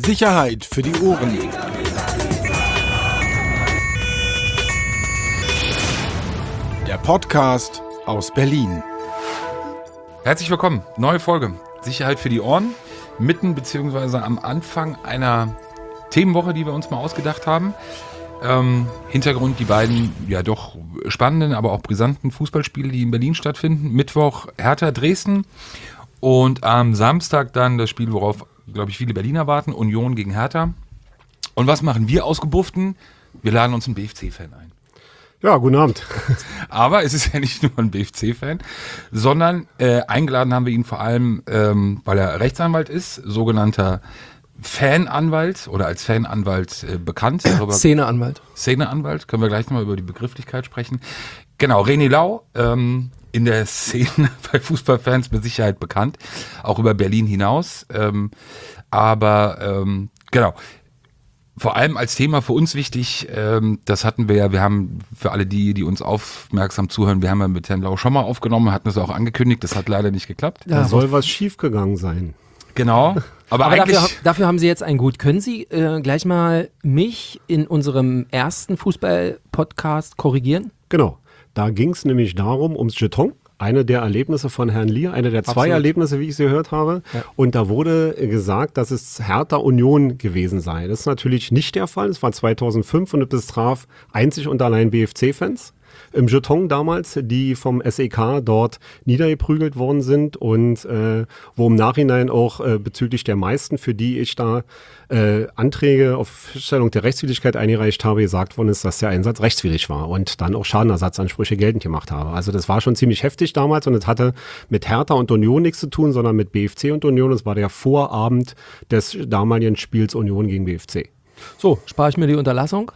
Sicherheit für die Ohren. Der Podcast aus Berlin. Herzlich willkommen, neue Folge Sicherheit für die Ohren, mitten bzw. am Anfang einer Themenwoche, die wir uns mal ausgedacht haben. Hintergrund die beiden ja doch spannenden, aber auch brisanten Fußballspiele, die in Berlin stattfinden. Mittwoch Hertha Dresden und am Samstag dann das Spiel, worauf, glaube ich, viele Berliner warten, Union gegen Hertha. Und was machen wir Ausgebufften? Wir laden uns einen BFC-Fan ein. Ja, guten Abend. Aber es ist ja nicht nur ein BFC-Fan, sondern eingeladen haben wir ihn vor allem, weil er Rechtsanwalt ist, sogenannter Fananwalt oder als Fananwalt bekannt. Szeneanwalt, können wir gleich nochmal über die Begrifflichkeit sprechen. Genau, René Lau, in der Szene bei Fußballfans mit Sicherheit bekannt, auch über Berlin hinaus. Genau. Vor allem als Thema für uns wichtig, das hatten wir ja, wir haben für alle die uns aufmerksam zuhören, wir haben ja mit Herrn Lau schon mal aufgenommen, hatten es auch angekündigt, das hat leider nicht geklappt. Da soll was schiefgegangen sein. Genau, aber eigentlich... Dafür haben Sie jetzt ein Gut. Können Sie gleich mal mich in unserem ersten Fußball-Podcast korrigieren? Genau, da ging es nämlich darum, ums Jeton. Eine der Erlebnisse von Herrn Lier, eine der zwei Erlebnisse, wie ich sie gehört habe. Ja. Und da wurde gesagt, dass es Hertha Union gewesen sei. Das ist natürlich nicht der Fall. Es war 2005 und es betraf einzig und allein BFC-Fans im Jeton damals, die vom SEK dort niedergeprügelt worden sind und wo im Nachhinein auch bezüglich der meisten, für die ich da Anträge auf Feststellung der Rechtswidrigkeit eingereicht habe, gesagt worden ist, dass der Einsatz rechtswidrig war und dann auch Schadenersatzansprüche geltend gemacht habe. Also das war schon ziemlich heftig damals und es hatte mit Hertha und Union nichts zu tun, sondern mit BFC und Union. Es war der Vorabend des damaligen Spiels Union gegen BFC. So, spare ich mir die Unterlassung.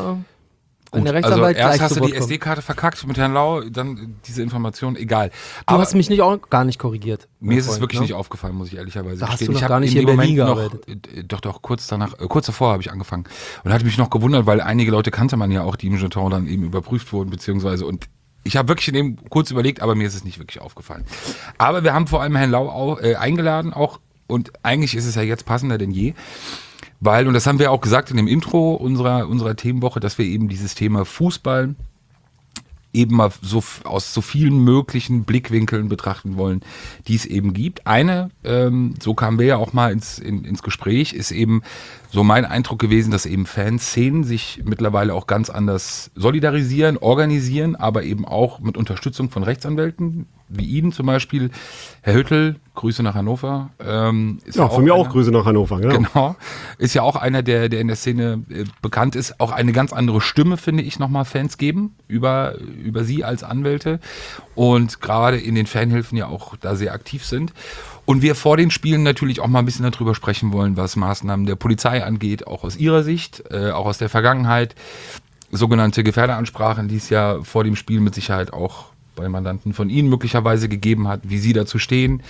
Gut, also erst hast du die SD-Karte verkackt mit Herrn Lau, dann diese Information, egal. Du hast mich gar nicht korrigiert. Mir ist es wirklich nicht aufgefallen, muss ich ehrlicherweise gestehen. Hast du noch gar nicht hier in Berlin gearbeitet. Doch, kurz davor habe ich angefangen. Und hatte mich noch gewundert, weil einige Leute kannte man ja auch, die im Jeton dann eben überprüft wurden, beziehungsweise, und ich habe wirklich kurz überlegt, aber mir ist es nicht wirklich aufgefallen. Aber wir haben vor allem Herrn Lau eingeladen auch, und eigentlich ist es ja jetzt passender denn je. Weil, und das haben wir auch gesagt in dem Intro unserer Themenwoche, dass wir eben dieses Thema Fußball eben mal so aus so vielen möglichen Blickwinkeln betrachten wollen, die es eben gibt. Eine, so kamen wir ja auch mal ins Gespräch, ist eben so mein Eindruck gewesen, dass eben Fanszenen sich mittlerweile auch ganz anders solidarisieren, organisieren, aber eben auch mit Unterstützung von Rechtsanwälten, wie Ihnen zum Beispiel. Herr Hüttl, Grüße nach Hannover. Ist ja von mir auch Grüße nach Hannover. Genau. Ist ja auch einer, der in der Szene bekannt ist. Auch eine ganz andere Stimme, finde ich, nochmal Fans geben über Sie als Anwälte. Und gerade in den Fanhilfen ja auch da sehr aktiv sind. Und wir vor den Spielen natürlich auch mal ein bisschen darüber sprechen wollen, was Maßnahmen der Polizei angeht, auch aus Ihrer Sicht, auch aus der Vergangenheit. Sogenannte Gefährderansprachen, die es ja vor dem Spiel mit Sicherheit auch bei Mandanten von Ihnen möglicherweise gegeben hat, wie Sie dazu stehen.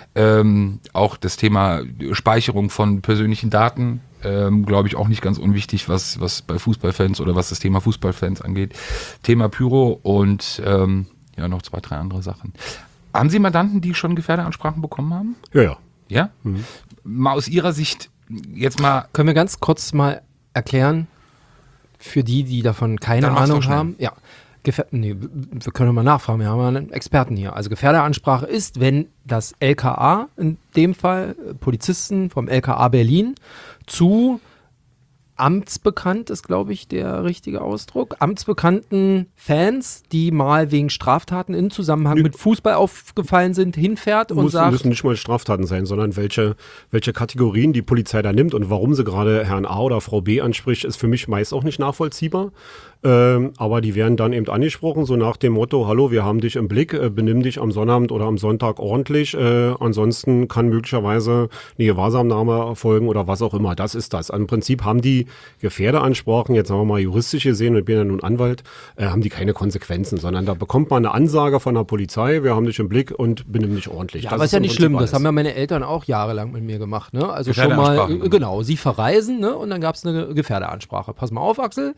Auch das Thema Speicherung von persönlichen Daten, glaube ich, auch nicht ganz unwichtig, was bei Fußballfans oder was das Thema Fußballfans angeht. Thema Pyro und noch 2, 3 andere Sachen. Haben Sie Mandanten, die schon Gefährderansprachen bekommen haben? Ja. Ja? Mhm. Mal aus Ihrer Sicht jetzt mal... Können wir ganz kurz mal erklären, für die davon keine Ahnung haben? Ja. Wir können mal nachfragen, wir haben einen Experten hier. Also Gefährderansprache ist, wenn das LKA, in dem Fall Polizisten vom LKA Berlin, zu amtsbekannt ist, glaube ich, der richtige Ausdruck, amtsbekannten Fans, die mal wegen Straftaten in Zusammenhang mit Fußball aufgefallen sind, hinfährt und sagt... Müssen nicht mal Straftaten sein, sondern welche Kategorien die Polizei da nimmt und warum sie gerade Herrn A oder Frau B anspricht, ist für mich meist auch nicht nachvollziehbar. Aber die werden dann eben angesprochen, so nach dem Motto, hallo, wir haben dich im Blick, benimm dich am Sonnabend oder am Sonntag ordentlich, ansonsten kann möglicherweise eine Gewahrsamnahme erfolgen oder was auch immer. Das ist das. Im Prinzip haben die Gefährderansprachen, jetzt sagen wir mal juristisch gesehen, ich bin ja nun Anwalt, haben die keine Konsequenzen, sondern da bekommt man eine Ansage von der Polizei, wir haben dich im Blick und benimm dich ordentlich. Ja, das aber ist ja nicht schlimm, das haben ja meine Eltern auch jahrelang mit mir gemacht, ne? Also schon mal, genau, sie verreisen, ne? Und dann gab es eine Gefährderansprache. Pass mal auf, Axel,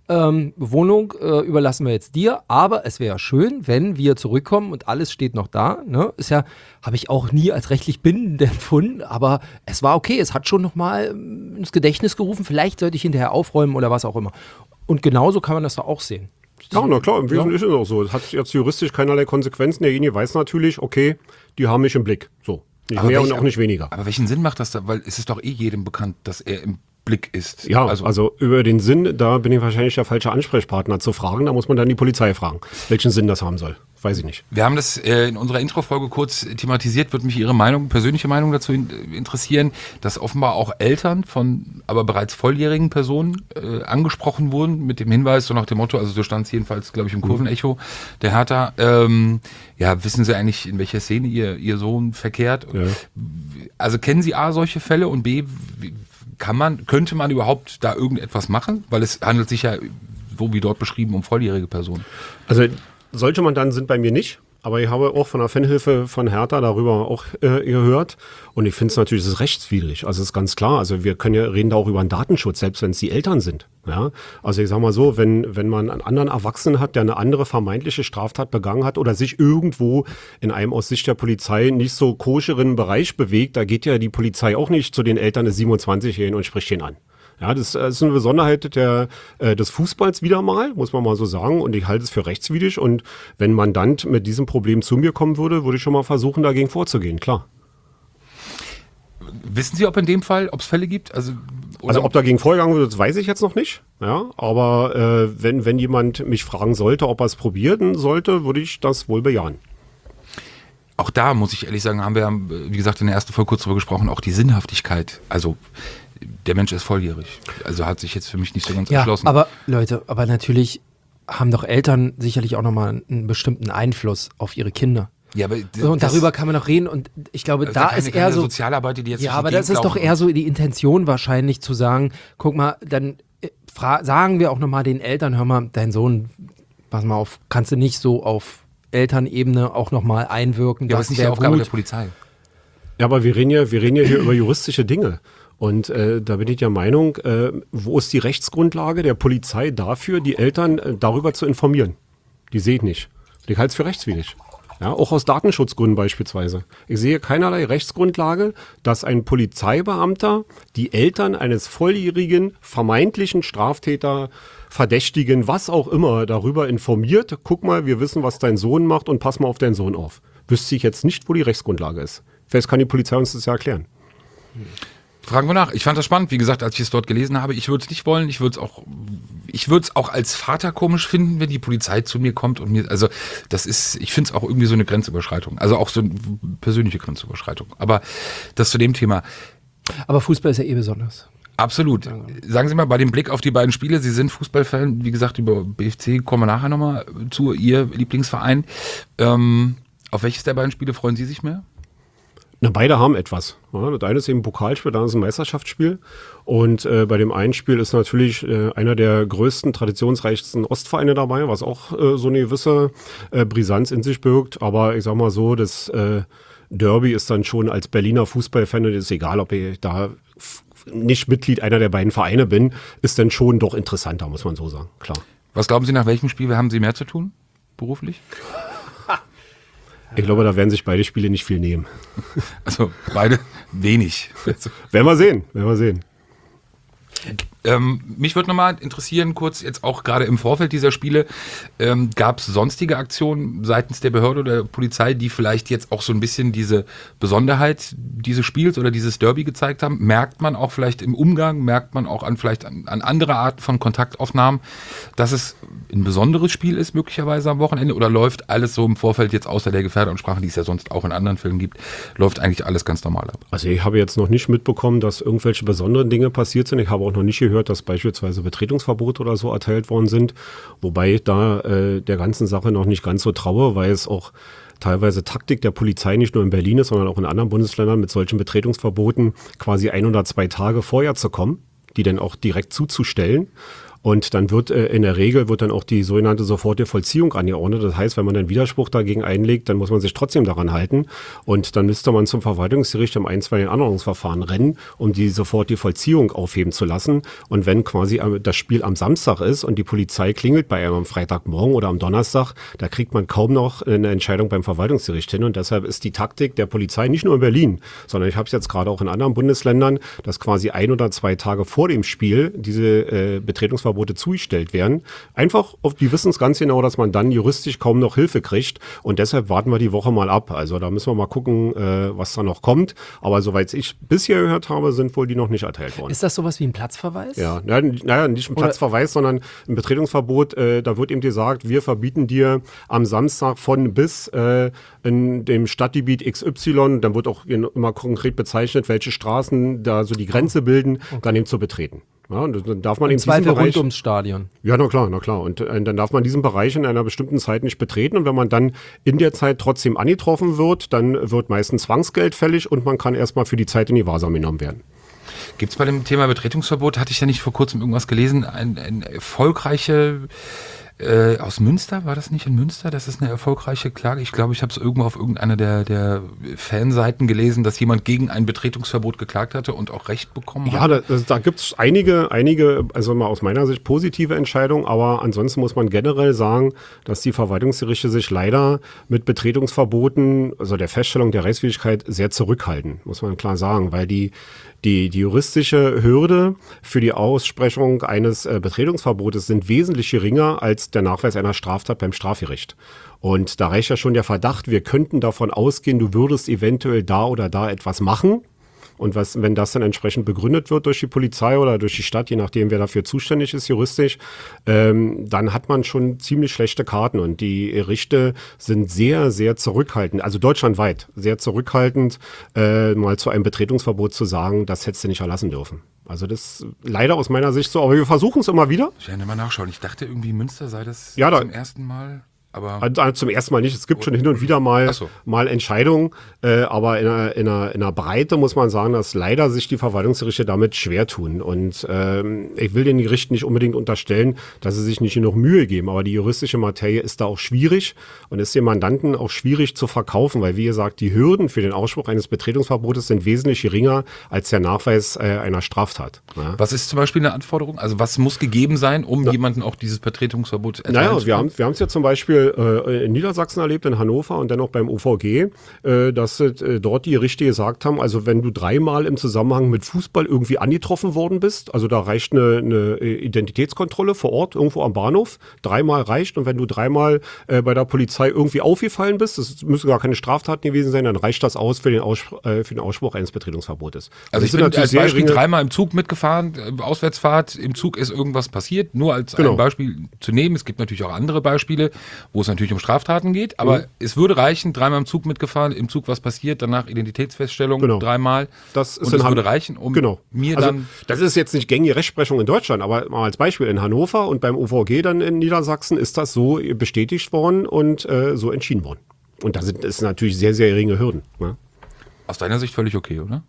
Wohnung überlassen wir jetzt dir, aber es wäre schön, wenn wir zurückkommen und alles steht noch da. Ne? Ist ja, habe ich auch nie als rechtlich bindend empfunden, aber es war okay, es hat schon nochmal ins Gedächtnis gerufen, vielleicht sollte ich hinterher aufräumen oder was auch immer. Und genauso kann man das da auch sehen. Ja, na klar, im Wesentlichen ist es auch so. Es hat jetzt juristisch keinerlei Konsequenzen. Derjenige weiß natürlich, okay, die haben mich im Blick. So, nicht mehr und auch nicht weniger. Aber welchen Sinn macht das da? Weil es ist doch jedem bekannt, dass er im Blick ist. Ja, also über den Sinn, da bin ich wahrscheinlich der falsche Ansprechpartner zu fragen. Da muss man dann die Polizei fragen, welchen Sinn das haben soll. Weiß ich nicht. Wir haben das in unserer Intro-Folge kurz thematisiert, würde mich Ihre persönliche Meinung dazu interessieren, dass offenbar auch Eltern von aber bereits volljährigen Personen angesprochen wurden mit dem Hinweis, so nach dem Motto, also so stand es jedenfalls, glaube ich, im Kurvenecho der Hertha, wissen Sie eigentlich, in welcher Szene Ihr Sohn verkehrt? Ja. Also kennen Sie A, solche Fälle und B, könnte man überhaupt da irgendetwas machen? Weil es handelt sich ja, so wie dort beschrieben, um volljährige Personen. Also solche Mandanten sind bei mir nicht, aber ich habe auch von der Fanhilfe von Hertha darüber auch gehört und ich finde es natürlich, es ist rechtswidrig, also ist ganz klar, also wir reden da auch über einen Datenschutz, selbst wenn es die Eltern sind. Ja? Also ich sag mal so, wenn man einen anderen Erwachsenen hat, der eine andere vermeintliche Straftat begangen hat oder sich irgendwo in einem aus Sicht der Polizei nicht so koscheren Bereich bewegt, da geht ja die Polizei auch nicht zu den Eltern des 27-Jährigen und spricht den an. Ja, das ist eine Besonderheit des Fußballs wieder mal, muss man mal so sagen. Und ich halte es für rechtswidrig. Und wenn ein Mandant mit diesem Problem zu mir kommen würde, würde ich schon mal versuchen, dagegen vorzugehen, klar. Wissen Sie, ob in dem Fall, ob es Fälle gibt? Also ob dagegen vorgegangen wird, das weiß ich jetzt noch nicht. Ja, aber wenn jemand mich fragen sollte, ob er es probieren sollte, würde ich das wohl bejahen. Auch da muss ich ehrlich sagen, haben wir, wie gesagt, in der ersten Folge kurz drüber gesprochen, auch die Sinnhaftigkeit. Also der Mensch ist volljährig. Also hat sich jetzt für mich nicht so ganz erschlossen. Aber Leute, aber natürlich haben doch Eltern sicherlich auch nochmal einen bestimmten Einfluss auf ihre Kinder. Ja, aber und darüber kann man noch reden und ich glaube, da ist eher so Sozialarbeiter, die jetzt ja, aber das ist doch eher so die Intention wahrscheinlich zu sagen, guck mal, dann sagen wir auch nochmal den Eltern, hör mal, dein Sohn, pass mal auf, kannst du nicht so auf Elternebene auch nochmal einwirken. Ja, aber das ist nicht die Aufgabe der Polizei. Ja, aber wir reden ja hier über juristische Dinge. Und da bin ich der Meinung, wo ist die Rechtsgrundlage der Polizei dafür, die Eltern darüber zu informieren? Die sehe ich nicht. Ich halte es für rechtswidrig. Ja, auch aus Datenschutzgründen beispielsweise. Ich sehe keinerlei Rechtsgrundlage, dass ein Polizeibeamter die Eltern eines volljährigen, vermeintlichen Straftäter, Verdächtigen, was auch immer, darüber informiert. Guck mal, wir wissen, was dein Sohn macht und pass mal auf deinen Sohn auf. Wüsste ich jetzt nicht, wo die Rechtsgrundlage ist. Vielleicht kann die Polizei uns das ja erklären. Fragen wir nach. Ich fand das spannend. Wie gesagt, als ich es dort gelesen habe, ich würde es nicht wollen. Ich würde es auch als Vater komisch finden, wenn die Polizei zu mir kommt und mir, also ich finde es auch irgendwie so eine Grenzüberschreitung. Also auch so eine persönliche Grenzüberschreitung. Aber das zu dem Thema. Aber Fußball ist ja besonders. Absolut. Sagen Sie mal, bei dem Blick auf die beiden Spiele, Sie sind Fußballfan, wie gesagt, über BFC kommen wir nachher nochmal zu, Ihr Lieblingsverein. Auf welches der beiden Spiele freuen Sie sich mehr? Na, beide haben etwas. Ja, das eine ist eben ein Pokalspiel, das ist ein Meisterschaftsspiel. Und bei dem einen Spiel ist natürlich einer der größten, traditionsreichsten Ostvereine dabei, was auch so eine gewisse Brisanz in sich birgt. Aber ich sag mal so, das Derby ist dann schon als Berliner Fußballfan, und ist egal, ob ich da nicht Mitglied einer der beiden Vereine bin, ist dann schon doch interessanter, muss man so sagen, klar. Was glauben Sie, nach welchem Spiel haben Sie mehr zu tun, beruflich? Ich glaube, da werden sich beide Spiele nicht viel nehmen. Also beide wenig. Werden wir sehen. Mich würde nochmal interessieren, kurz jetzt auch gerade im Vorfeld dieser Spiele, gab es sonstige Aktionen seitens der Behörde oder der Polizei, die vielleicht jetzt auch so ein bisschen diese Besonderheit dieses Spiels oder dieses Derby gezeigt haben? Merkt man auch vielleicht im Umgang, merkt man auch vielleicht an andere Arten von Kontaktaufnahmen, dass es ein besonderes Spiel ist möglicherweise am Wochenende, oder läuft alles so im Vorfeld jetzt außer der Gefährderansprache, die es ja sonst auch in anderen Filmen gibt, läuft eigentlich alles ganz normal ab? Also ich habe jetzt noch nicht mitbekommen, dass irgendwelche besonderen Dinge passiert sind. Ich habe auch noch nicht gehört, dass beispielsweise Betretungsverbote oder so erteilt worden sind, wobei ich da der ganzen Sache noch nicht ganz so traue, weil es auch teilweise Taktik der Polizei nicht nur in Berlin ist, sondern auch in anderen Bundesländern mit solchen Betretungsverboten quasi 1 oder 2 Tage vorher zu kommen, die dann auch direkt zuzustellen. Und dann wird in der Regel dann auch die sogenannte sofortige Vollziehung angeordnet. Das heißt, wenn man einen Widerspruch dagegen einlegt, dann muss man sich trotzdem daran halten. Und dann müsste man zum Verwaltungsgericht im einstweiligen Anordnungsverfahren rennen, um die sofortige Vollziehung aufheben zu lassen. Und wenn quasi das Spiel am Samstag ist und die Polizei klingelt bei einem am Freitagmorgen oder am Donnerstag, da kriegt man kaum noch eine Entscheidung beim Verwaltungsgericht hin. Und deshalb ist die Taktik der Polizei nicht nur in Berlin, sondern ich habe es jetzt gerade auch in anderen Bundesländern, dass quasi 1 oder 2 Tage vor dem Spiel diese Betretungsverbote zugestellt werden. Einfach, die wissen es ganz genau, dass man dann juristisch kaum noch Hilfe kriegt. Und deshalb warten wir die Woche mal ab. Also da müssen wir mal gucken, was da noch kommt. Aber soweit ich bisher gehört habe, sind wohl die noch nicht erteilt worden. Ist das sowas wie ein Platzverweis? Ja, naja, nicht ein Platzverweis, sondern ein Betretungsverbot. Da wird eben gesagt, wir verbieten dir am Samstag von bis in dem Stadtgebiet XY, dann wird auch immer konkret bezeichnet, welche Straßen da so die Grenze bilden, dann eben zu betreten. Ja, und dann darf man in diesem Bereich rund ums Stadion. Ja, na klar. Und dann darf man diesen Bereich in einer bestimmten Zeit nicht betreten. Und wenn man dann in der Zeit trotzdem angetroffen wird, dann wird meistens Zwangsgeld fällig und man kann erstmal für die Zeit in die Gewahrsam genommen werden. Gibt es bei dem Thema Betretungsverbot, hatte ich ja nicht vor kurzem irgendwas gelesen, eine erfolgreiche aus Münster, war das nicht in Münster? Das ist eine erfolgreiche Klage. Ich glaube, ich habe es irgendwo auf irgendeiner der Fanseiten gelesen, dass jemand gegen ein Betretungsverbot geklagt hatte und auch Recht bekommen hat. Ja, da gibt es einige, also mal aus meiner Sicht positive Entscheidungen, aber ansonsten muss man generell sagen, dass die Verwaltungsgerichte sich leider mit Betretungsverboten, also der Feststellung der Rechtswidrigkeit, sehr zurückhalten, muss man klar sagen, weil die juristische Hürde für die Aussprechung eines Betretungsverbotes sind wesentlich geringer als der Nachweis einer Straftat beim Strafgericht. Und da reicht ja schon der Verdacht, wir könnten davon ausgehen, du würdest eventuell da oder da etwas machen. Und wenn das dann entsprechend begründet wird durch die Polizei oder durch die Stadt, je nachdem, wer dafür zuständig ist juristisch, dann hat man schon ziemlich schlechte Karten. Und die Gerichte sind sehr, sehr zurückhaltend, also deutschlandweit sehr zurückhaltend, mal zu einem Betretungsverbot zu sagen, das hättest du nicht erlassen dürfen. Also das ist leider aus meiner Sicht so, aber wir versuchen es immer wieder. Ich werde mal nachschauen. Ich dachte irgendwie, Münster sei das ja, zum ersten Mal. Aber zum ersten Mal nicht. Es gibt schon hin und wieder mal Entscheidungen, aber in einer Breite muss man sagen, dass leider sich die Verwaltungsgerichte damit schwer tun. Und ich will den Gerichten nicht unbedingt unterstellen, dass sie sich nicht genug Mühe geben, aber die juristische Materie ist da auch schwierig und ist dem Mandanten auch schwierig zu verkaufen, weil wie gesagt, die Hürden für den Ausspruch eines Betretungsverbotes sind wesentlich geringer als der Nachweis einer Straftat. Ja. Was ist zum Beispiel eine Anforderung? Also was muss gegeben sein, um jemanden auch dieses Betretungsverbot erteilen zu können? Wir haben es ja zum Beispiel in Niedersachsen erlebt, in Hannover und dann auch beim OVG, dass dort die Gerichte gesagt haben, also wenn du 3-mal im Zusammenhang mit Fußball irgendwie angetroffen worden bist, also da reicht eine Identitätskontrolle vor Ort, irgendwo am Bahnhof, 3-mal reicht und wenn du 3-mal bei der Polizei irgendwie aufgefallen bist, das müssen gar keine Straftaten gewesen sein, dann reicht das aus für den Ausspruch eines Betretungsverbotes. Also ich bin als Beispiel 3-mal im Zug mitgefahren, Auswärtsfahrt, im Zug ist irgendwas passiert, nur als ein Beispiel zu nehmen. Es gibt natürlich auch andere Beispiele, wo es natürlich um Straftaten geht, aber es würde reichen, 3-mal im Zug mitgefahren, im Zug was passiert, danach Identitätsfeststellung, 3-mal. Das würde reichen, um mir also, dann... Das ist jetzt nicht gängige Rechtsprechung in Deutschland, aber mal als Beispiel in Hannover und beim OVG dann in Niedersachsen ist das so bestätigt worden und so entschieden worden. Und da sind es natürlich sehr, sehr geringe Hürden. Ne? Aus deiner Sicht völlig okay, oder?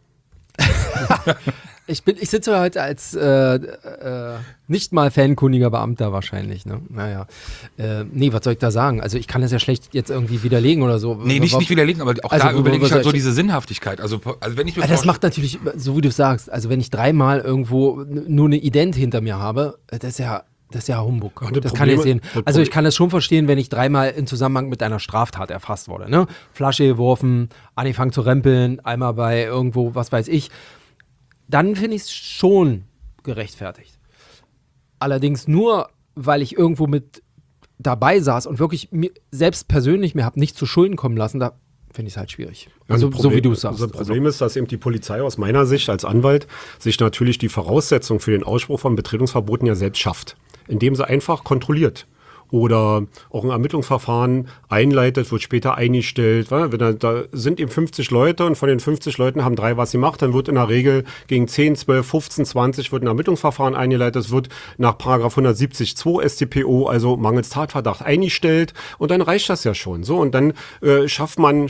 Ich sitze heute als nicht mal fankundiger Beamter wahrscheinlich. Ne? Naja. Nee, was soll ich da sagen? Also ich kann das ja schlecht jetzt irgendwie widerlegen oder so. Nee, nicht widerlegen, aber auch also, da überlege ich halt so diese Sinnhaftigkeit. Also wenn ich mir das macht natürlich, so wie du sagst, also wenn ich 3-mal irgendwo nur eine Ident hinter mir habe, das ist ja Humbug. Das kann ich sehen. Also ich kann das schon verstehen, wenn ich 3-mal im Zusammenhang mit einer Straftat erfasst wurde. Ne? Flasche geworfen, angefangen zu rempeln, einmal bei irgendwo, was weiß ich. Dann finde ich es schon gerechtfertigt. Allerdings nur, weil ich irgendwo mit dabei saß und wirklich selbst persönlich mir habe nicht zu Schulden kommen lassen, da finde ich es halt schwierig. Also so wie du es sagst. Das Problem ist, dass eben die Polizei aus meiner Sicht als Anwalt sich natürlich die Voraussetzung für den Ausspruch von Betretungsverboten ja selbst schafft, indem sie einfach kontrolliert. oder auch ein Ermittlungsverfahren einleitet, wird später eingestellt. Da sind eben 50 Leute und von den 50 Leuten haben 3 was gemacht, dann wird in der Regel gegen 10, 12, 15, 20 wird ein Ermittlungsverfahren eingeleitet, es wird nach Paragraph 170(2) StPO, also mangels Tatverdacht, eingestellt und dann reicht das ja schon. So, und dann schafft man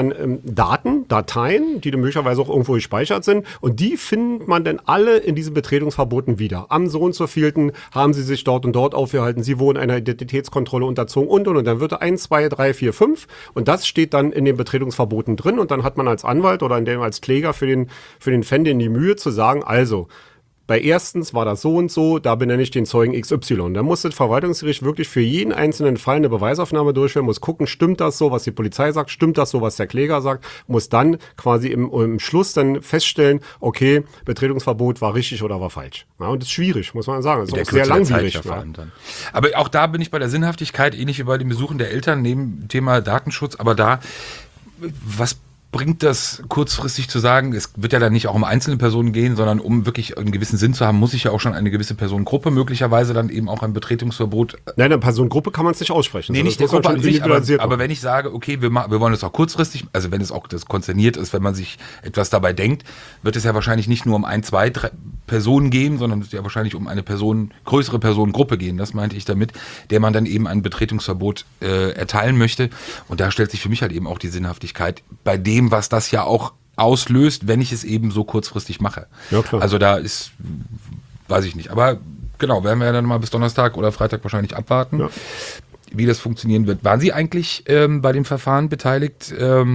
Dateien, die dann möglicherweise auch irgendwo gespeichert sind und die findet man dann alle in diesen Betretungsverboten wieder. Am so und so vielten haben sie sich dort und dort aufgehalten, sie wurden einer Identitätskontrolle unterzogen und. Dann wird 1, 2, 3, 4, 5 und das steht dann in den Betretungsverboten drin und dann hat man als Anwalt oder als Kläger für den Fan die Mühe zu sagen, also bei erstens war das so und so, da benenne ich den Zeugen XY. Da muss das Verwaltungsgericht wirklich für jeden einzelnen Fall eine Beweisaufnahme durchführen, muss gucken, stimmt das so, was die Polizei sagt, stimmt das so, was der Kläger sagt, muss dann quasi im Schluss dann feststellen, okay, Betretungsverbot war richtig oder war falsch. Ja, und das ist schwierig, muss man sagen. Das ist auch sehr langwierig. Ja. Aber auch da bin ich bei der Sinnhaftigkeit, ähnlich wie bei den Besuchen der Eltern, neben dem Thema Datenschutz, aber da, was bringt das kurzfristig zu sagen, es wird ja dann nicht auch um einzelne Personen gehen, sondern um wirklich einen gewissen Sinn zu haben, muss ich ja auch schon eine gewisse Personengruppe möglicherweise dann eben auch ein Betretungsverbot. Nein, eine Personengruppe kann man es nicht aussprechen. Nee, nicht der Gruppe an sich, aber wenn ich sage, okay, wir wollen es auch kurzfristig, also wenn es auch das konzerniert ist, wenn man sich etwas dabei denkt, wird es ja wahrscheinlich nicht nur um 1, 2, 3 Personen gehen, sondern es wird ja wahrscheinlich um eine größere Personengruppe gehen, das meinte ich damit, der man dann eben ein Betretungsverbot erteilen möchte. Und da stellt sich für mich halt eben auch die Sinnhaftigkeit bei dem, was das ja auch auslöst, wenn ich es eben so kurzfristig mache. Ja, klar. Also da ist, weiß ich nicht, aber genau, werden wir ja dann mal bis Donnerstag oder Freitag wahrscheinlich abwarten, wie das funktionieren wird. Waren Sie eigentlich bei dem Verfahren beteiligt,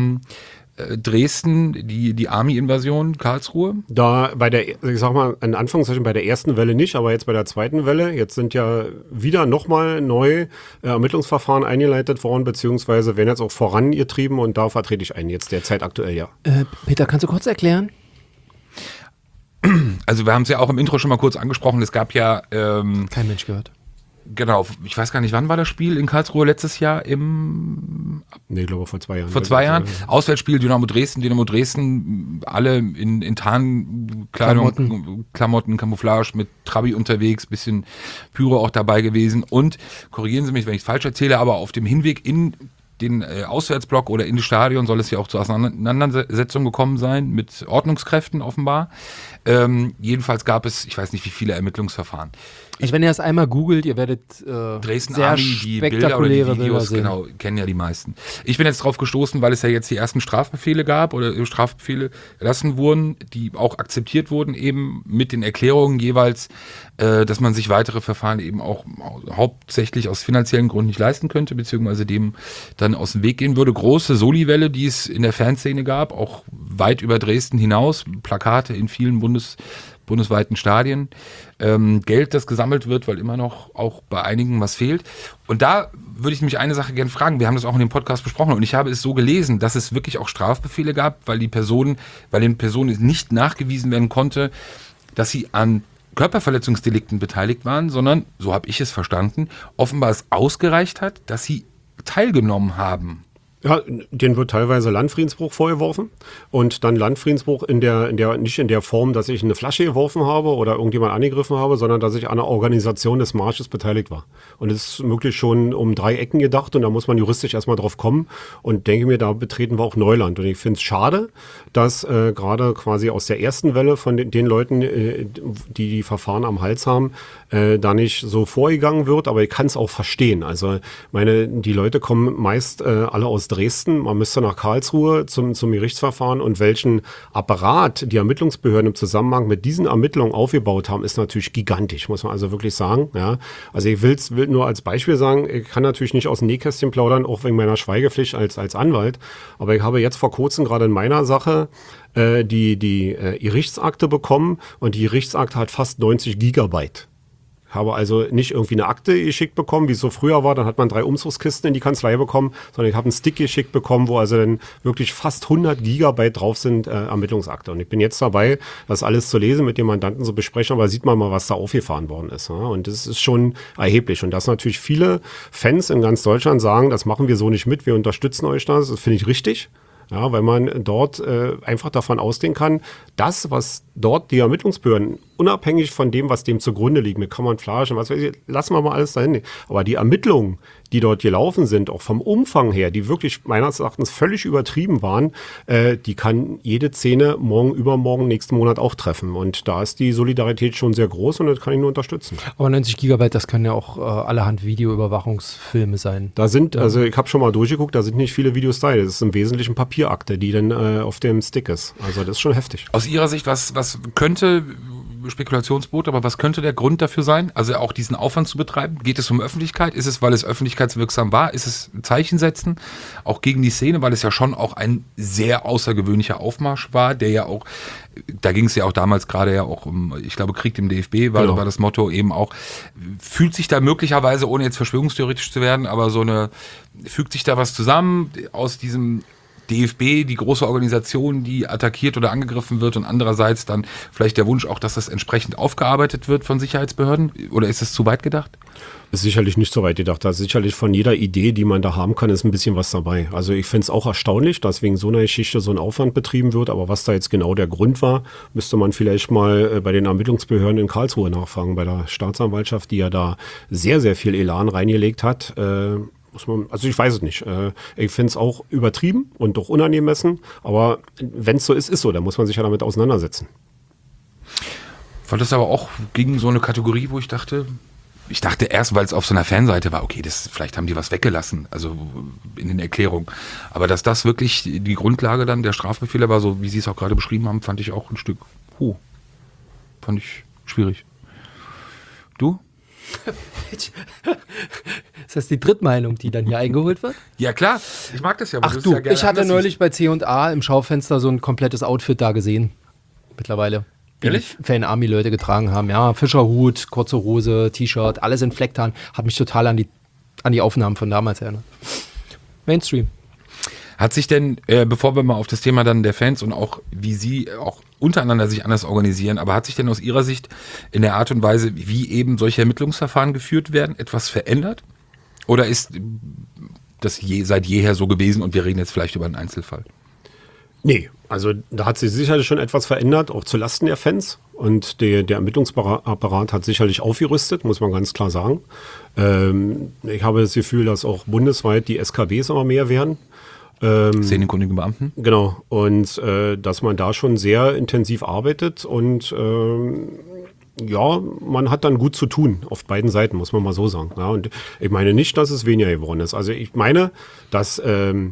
Dresden, die Army-Invasion, Karlsruhe? Da bei der, ich sag mal, in Anführungszeichen bei der ersten Welle nicht, aber jetzt bei der zweiten Welle, jetzt sind ja wieder nochmal neue Ermittlungsverfahren eingeleitet worden, beziehungsweise werden jetzt auch vorangetrieben und da vertrete ich einen jetzt derzeit aktuell, ja. Peter, kannst du kurz erklären? Also wir haben es ja auch im Intro schon mal kurz angesprochen, es gab ja... Kein Mensch gehört. Genau, ich weiß gar nicht, wann war das Spiel in Karlsruhe letztes Jahr ich glaube vor 2 Jahren. Vor 2 Jahren. Auswärtsspiel Dynamo Dresden, alle in Tarnkleidung, Klamotten, Camouflage mit Trabi unterwegs, bisschen Pyro auch dabei gewesen und, korrigieren Sie mich, wenn ich es falsch erzähle, aber auf dem Hinweg in den Auswärtsblock oder in das Stadion soll es ja auch zu Auseinandersetzungen gekommen sein mit Ordnungskräften offenbar. Jedenfalls gab es, ich weiß nicht wie viele Ermittlungsverfahren. Also wenn ihr das einmal googelt, ihr werdet Dresden sehr Army, die Bilder oder die Videos, genau, kennen ja die meisten. Ich bin jetzt drauf gestoßen, weil es ja jetzt die ersten Strafbefehle gab oder Strafbefehle erlassen wurden, die auch akzeptiert wurden, eben mit den Erklärungen jeweils, dass man sich weitere Verfahren eben auch hauptsächlich aus finanziellen Gründen nicht leisten könnte, beziehungsweise dem dann aus dem Weg gehen würde. Große Soli-Welle, die es in der Fanszene gab, auch weit über Dresden hinaus, Plakate in vielen bundesweiten Stadien, Geld, das gesammelt wird, weil immer noch auch bei einigen was fehlt. Und da würde ich mich eine Sache gerne fragen, wir haben das auch in dem Podcast besprochen und ich habe es so gelesen, dass es wirklich auch Strafbefehle gab, weil den Personen nicht nachgewiesen werden konnte, dass sie an Körperverletzungsdelikten beteiligt waren, sondern, so habe ich es verstanden, offenbar es ausgereicht hat, dass sie teilgenommen haben. Ja, denen wird teilweise Landfriedensbruch vorgeworfen und dann Landfriedensbruch nicht in der Form, dass ich eine Flasche geworfen habe oder irgendjemand angegriffen habe, sondern dass ich an der Organisation des Marsches beteiligt war. Und es ist wirklich schon um 3 Ecken gedacht und da muss man juristisch erstmal drauf kommen und denke mir, da betreten wir auch Neuland. Und ich finde es schade, dass gerade quasi aus der ersten Welle von den Leuten, die Verfahren am Hals haben, da nicht so vorgegangen wird, aber ich kann es auch verstehen. Also die Leute kommen meist alle aus Dresden, man müsste nach Karlsruhe zum Gerichtsverfahren und welchen Apparat die Ermittlungsbehörden im Zusammenhang mit diesen Ermittlungen aufgebaut haben, ist natürlich gigantisch, muss man also wirklich sagen. Ja. Also ich will nur als Beispiel sagen, ich kann natürlich nicht aus dem Nähkästchen plaudern, auch wegen meiner Schweigepflicht als Anwalt, aber ich habe jetzt vor kurzem gerade in meiner Sache die Gerichtsakte bekommen und die Gerichtsakte hat fast 90 Gigabyte. Habe also nicht irgendwie eine Akte geschickt bekommen, wie es so früher war, dann hat man 3 Umzugskisten in die Kanzlei bekommen, sondern ich habe einen Stick geschickt bekommen, wo also dann wirklich fast 100 Gigabyte drauf sind, Ermittlungsakte. Und ich bin jetzt dabei, das alles zu lesen, mit dem Mandanten zu besprechen, aber sieht man mal, was da aufgefahren worden ist. Ja? Und das ist schon erheblich. Und dass natürlich viele Fans in ganz Deutschland sagen, das machen wir so nicht mit, wir unterstützen euch das finde ich richtig. Ja, weil man dort einfach davon ausgehen kann, das, was dort die Ermittlungsbehörden, unabhängig von dem, was dem zugrunde liegt, mit Camouflage, was weiß ich, lassen wir mal alles dahin. Aber die Ermittlungen, die dort gelaufen sind, auch vom Umfang her, die wirklich meines Erachtens völlig übertrieben waren, die kann jede Szene morgen, übermorgen, nächsten Monat auch treffen. Und da ist die Solidarität schon sehr groß und das kann ich nur unterstützen. Aber 90 Gigabyte, das können ja auch allerhand Videoüberwachungsfilme sein. Da sind, also ich habe schon mal durchgeguckt, da sind nicht viele Videos da. Das ist im Wesentlichen Papierakte, die dann auf dem Stick ist. Also das ist schon heftig. Aus Ihrer Sicht, was könnte, Spekulationsboot, aber was könnte der Grund dafür sein? Also auch diesen Aufwand zu betreiben? Geht es um Öffentlichkeit? Ist es, weil es öffentlichkeitswirksam war? Ist es ein Zeichen setzen? Auch gegen die Szene, weil es ja schon auch ein sehr außergewöhnlicher Aufmarsch war, der ja auch, da ging es ja auch damals gerade ja auch um, ich glaube, Krieg im DFB war, Genau. war das Motto eben auch. Fühlt sich da möglicherweise, ohne jetzt verschwörungstheoretisch zu werden, aber fügt sich da was zusammen aus diesem DFB, die große Organisation, die attackiert oder angegriffen wird und andererseits dann vielleicht der Wunsch auch, dass das entsprechend aufgearbeitet wird von Sicherheitsbehörden? Oder ist es zu weit gedacht? Ist sicherlich nicht so weit gedacht. Da ist sicherlich von jeder Idee, die man da haben kann, ist ein bisschen was dabei. Also ich finde es auch erstaunlich, dass wegen so einer Geschichte so ein Aufwand betrieben wird. Aber was da jetzt genau der Grund war, müsste man vielleicht mal bei den Ermittlungsbehörden in Karlsruhe nachfragen, bei der Staatsanwaltschaft, die ja da sehr, sehr viel Elan reingelegt hat. Also ich weiß es nicht. Ich finde es auch übertrieben und doch unangemessen. Aber wenn es so ist, ist so. Da muss man sich ja damit auseinandersetzen. Weil das aber auch gegen so eine Kategorie, wo ich dachte erst, weil es auf so einer Fanseite war, okay, vielleicht haben die was weggelassen, also in den Erklärungen. Aber dass das wirklich die Grundlage dann der Strafbefehle war, so wie Sie es auch gerade beschrieben haben, fand ich auch ein Stück, fand ich schwierig. Du? Ist das die Drittmeinung, die dann hier eingeholt wird? Ja klar, ich mag das ja. Ach du, ich hatte neulich bei C&A im Schaufenster so ein komplettes Outfit da gesehen. Mittlerweile. Ehrlich? Die Fan-Army-Leute getragen haben. Ja, Fischerhut, kurze Hose, T-Shirt, alles in Flecktarn. Hat mich total an die Aufnahmen von damals erinnert. Mainstream. Hat sich denn, bevor wir mal auf das Thema dann der Fans und auch wie Sie auch untereinander sich anders organisieren, aber hat sich denn aus Ihrer Sicht in der Art und Weise, wie eben solche Ermittlungsverfahren geführt werden, etwas verändert? Oder ist das seit jeher so gewesen und wir reden jetzt vielleicht über einen Einzelfall? Nee, also da hat sich sicherlich schon etwas verändert, auch zulasten der Fans. Und der Ermittlungsapparat hat sicherlich aufgerüstet, muss man ganz klar sagen. Ich habe das Gefühl, dass auch bundesweit die SKBs immer mehr werden. Szenenkundigen Beamten? Genau, und dass man da schon sehr intensiv arbeitet und ja, man hat dann gut zu tun auf beiden Seiten, muss man mal so sagen. Ja, und ich meine nicht, dass es weniger geworden ist. Also ich meine, dass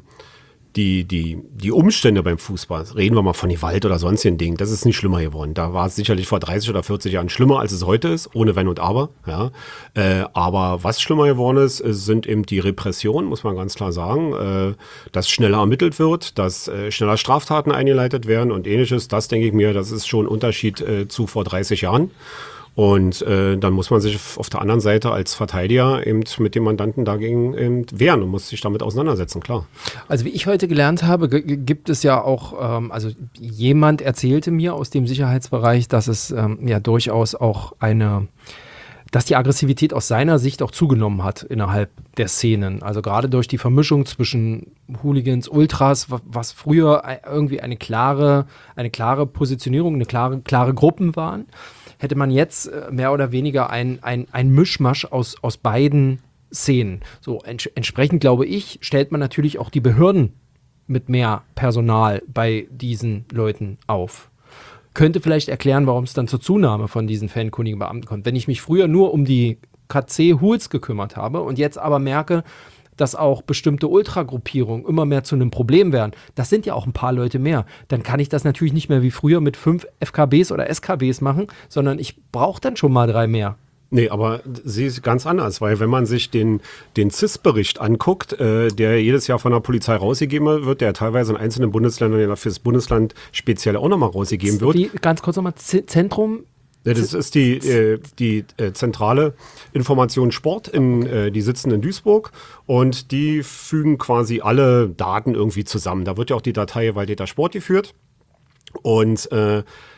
die Umstände beim Fußball, reden wir mal von Gewalt oder sonstigen Dingen, das ist nicht schlimmer geworden. Da war es sicherlich vor 30 oder 40 Jahren schlimmer, als es heute ist, ohne Wenn und Aber. Ja. Aber was schlimmer geworden ist, sind eben die Repressionen, muss man ganz klar sagen, dass schneller ermittelt wird, dass schneller Straftaten eingeleitet werden und ähnliches. Das denke ich mir, das ist schon ein Unterschied zu vor 30 Jahren. Und dann muss man sich auf der anderen Seite als Verteidiger eben mit dem Mandanten dagegen eben wehren und muss sich damit auseinandersetzen, klar. Also wie ich heute gelernt habe, gibt es ja auch, also jemand erzählte mir aus dem Sicherheitsbereich, dass es ja durchaus auch dass die Aggressivität aus seiner Sicht auch zugenommen hat innerhalb der Szenen. Also gerade durch die Vermischung zwischen Hooligans, Ultras, was früher irgendwie eine klare Positionierung, eine klare Gruppen waren, hätte man jetzt mehr oder weniger ein Mischmasch aus beiden Szenen. So entsprechend, glaube ich, stellt man natürlich auch die Behörden mit mehr Personal bei diesen Leuten auf. Könnte vielleicht erklären, warum es dann zur Zunahme von diesen fankundigen Beamten kommt. Wenn ich mich früher nur um die KC-Hools gekümmert habe und jetzt aber merke, dass auch bestimmte Ultragruppierungen immer mehr zu einem Problem werden, das sind ja auch ein paar Leute mehr, dann kann ich das natürlich nicht mehr wie früher mit 5 FKBs oder SKBs machen, sondern ich brauche dann schon mal 3 mehr. Nee, aber sie ist ganz anders, weil wenn man sich den CIS-Bericht anguckt, der jedes Jahr von der Polizei rausgegeben wird, der teilweise in einzelnen Bundesländern für das Bundesland speziell auch nochmal rausgegeben wird. Wie, ganz kurz nochmal, Zentrum? Das ist die zentrale Information Sport, die sitzen in Duisburg und die fügen quasi alle Daten irgendwie zusammen. Da wird ja auch die Datei Waldeter Sport geführt und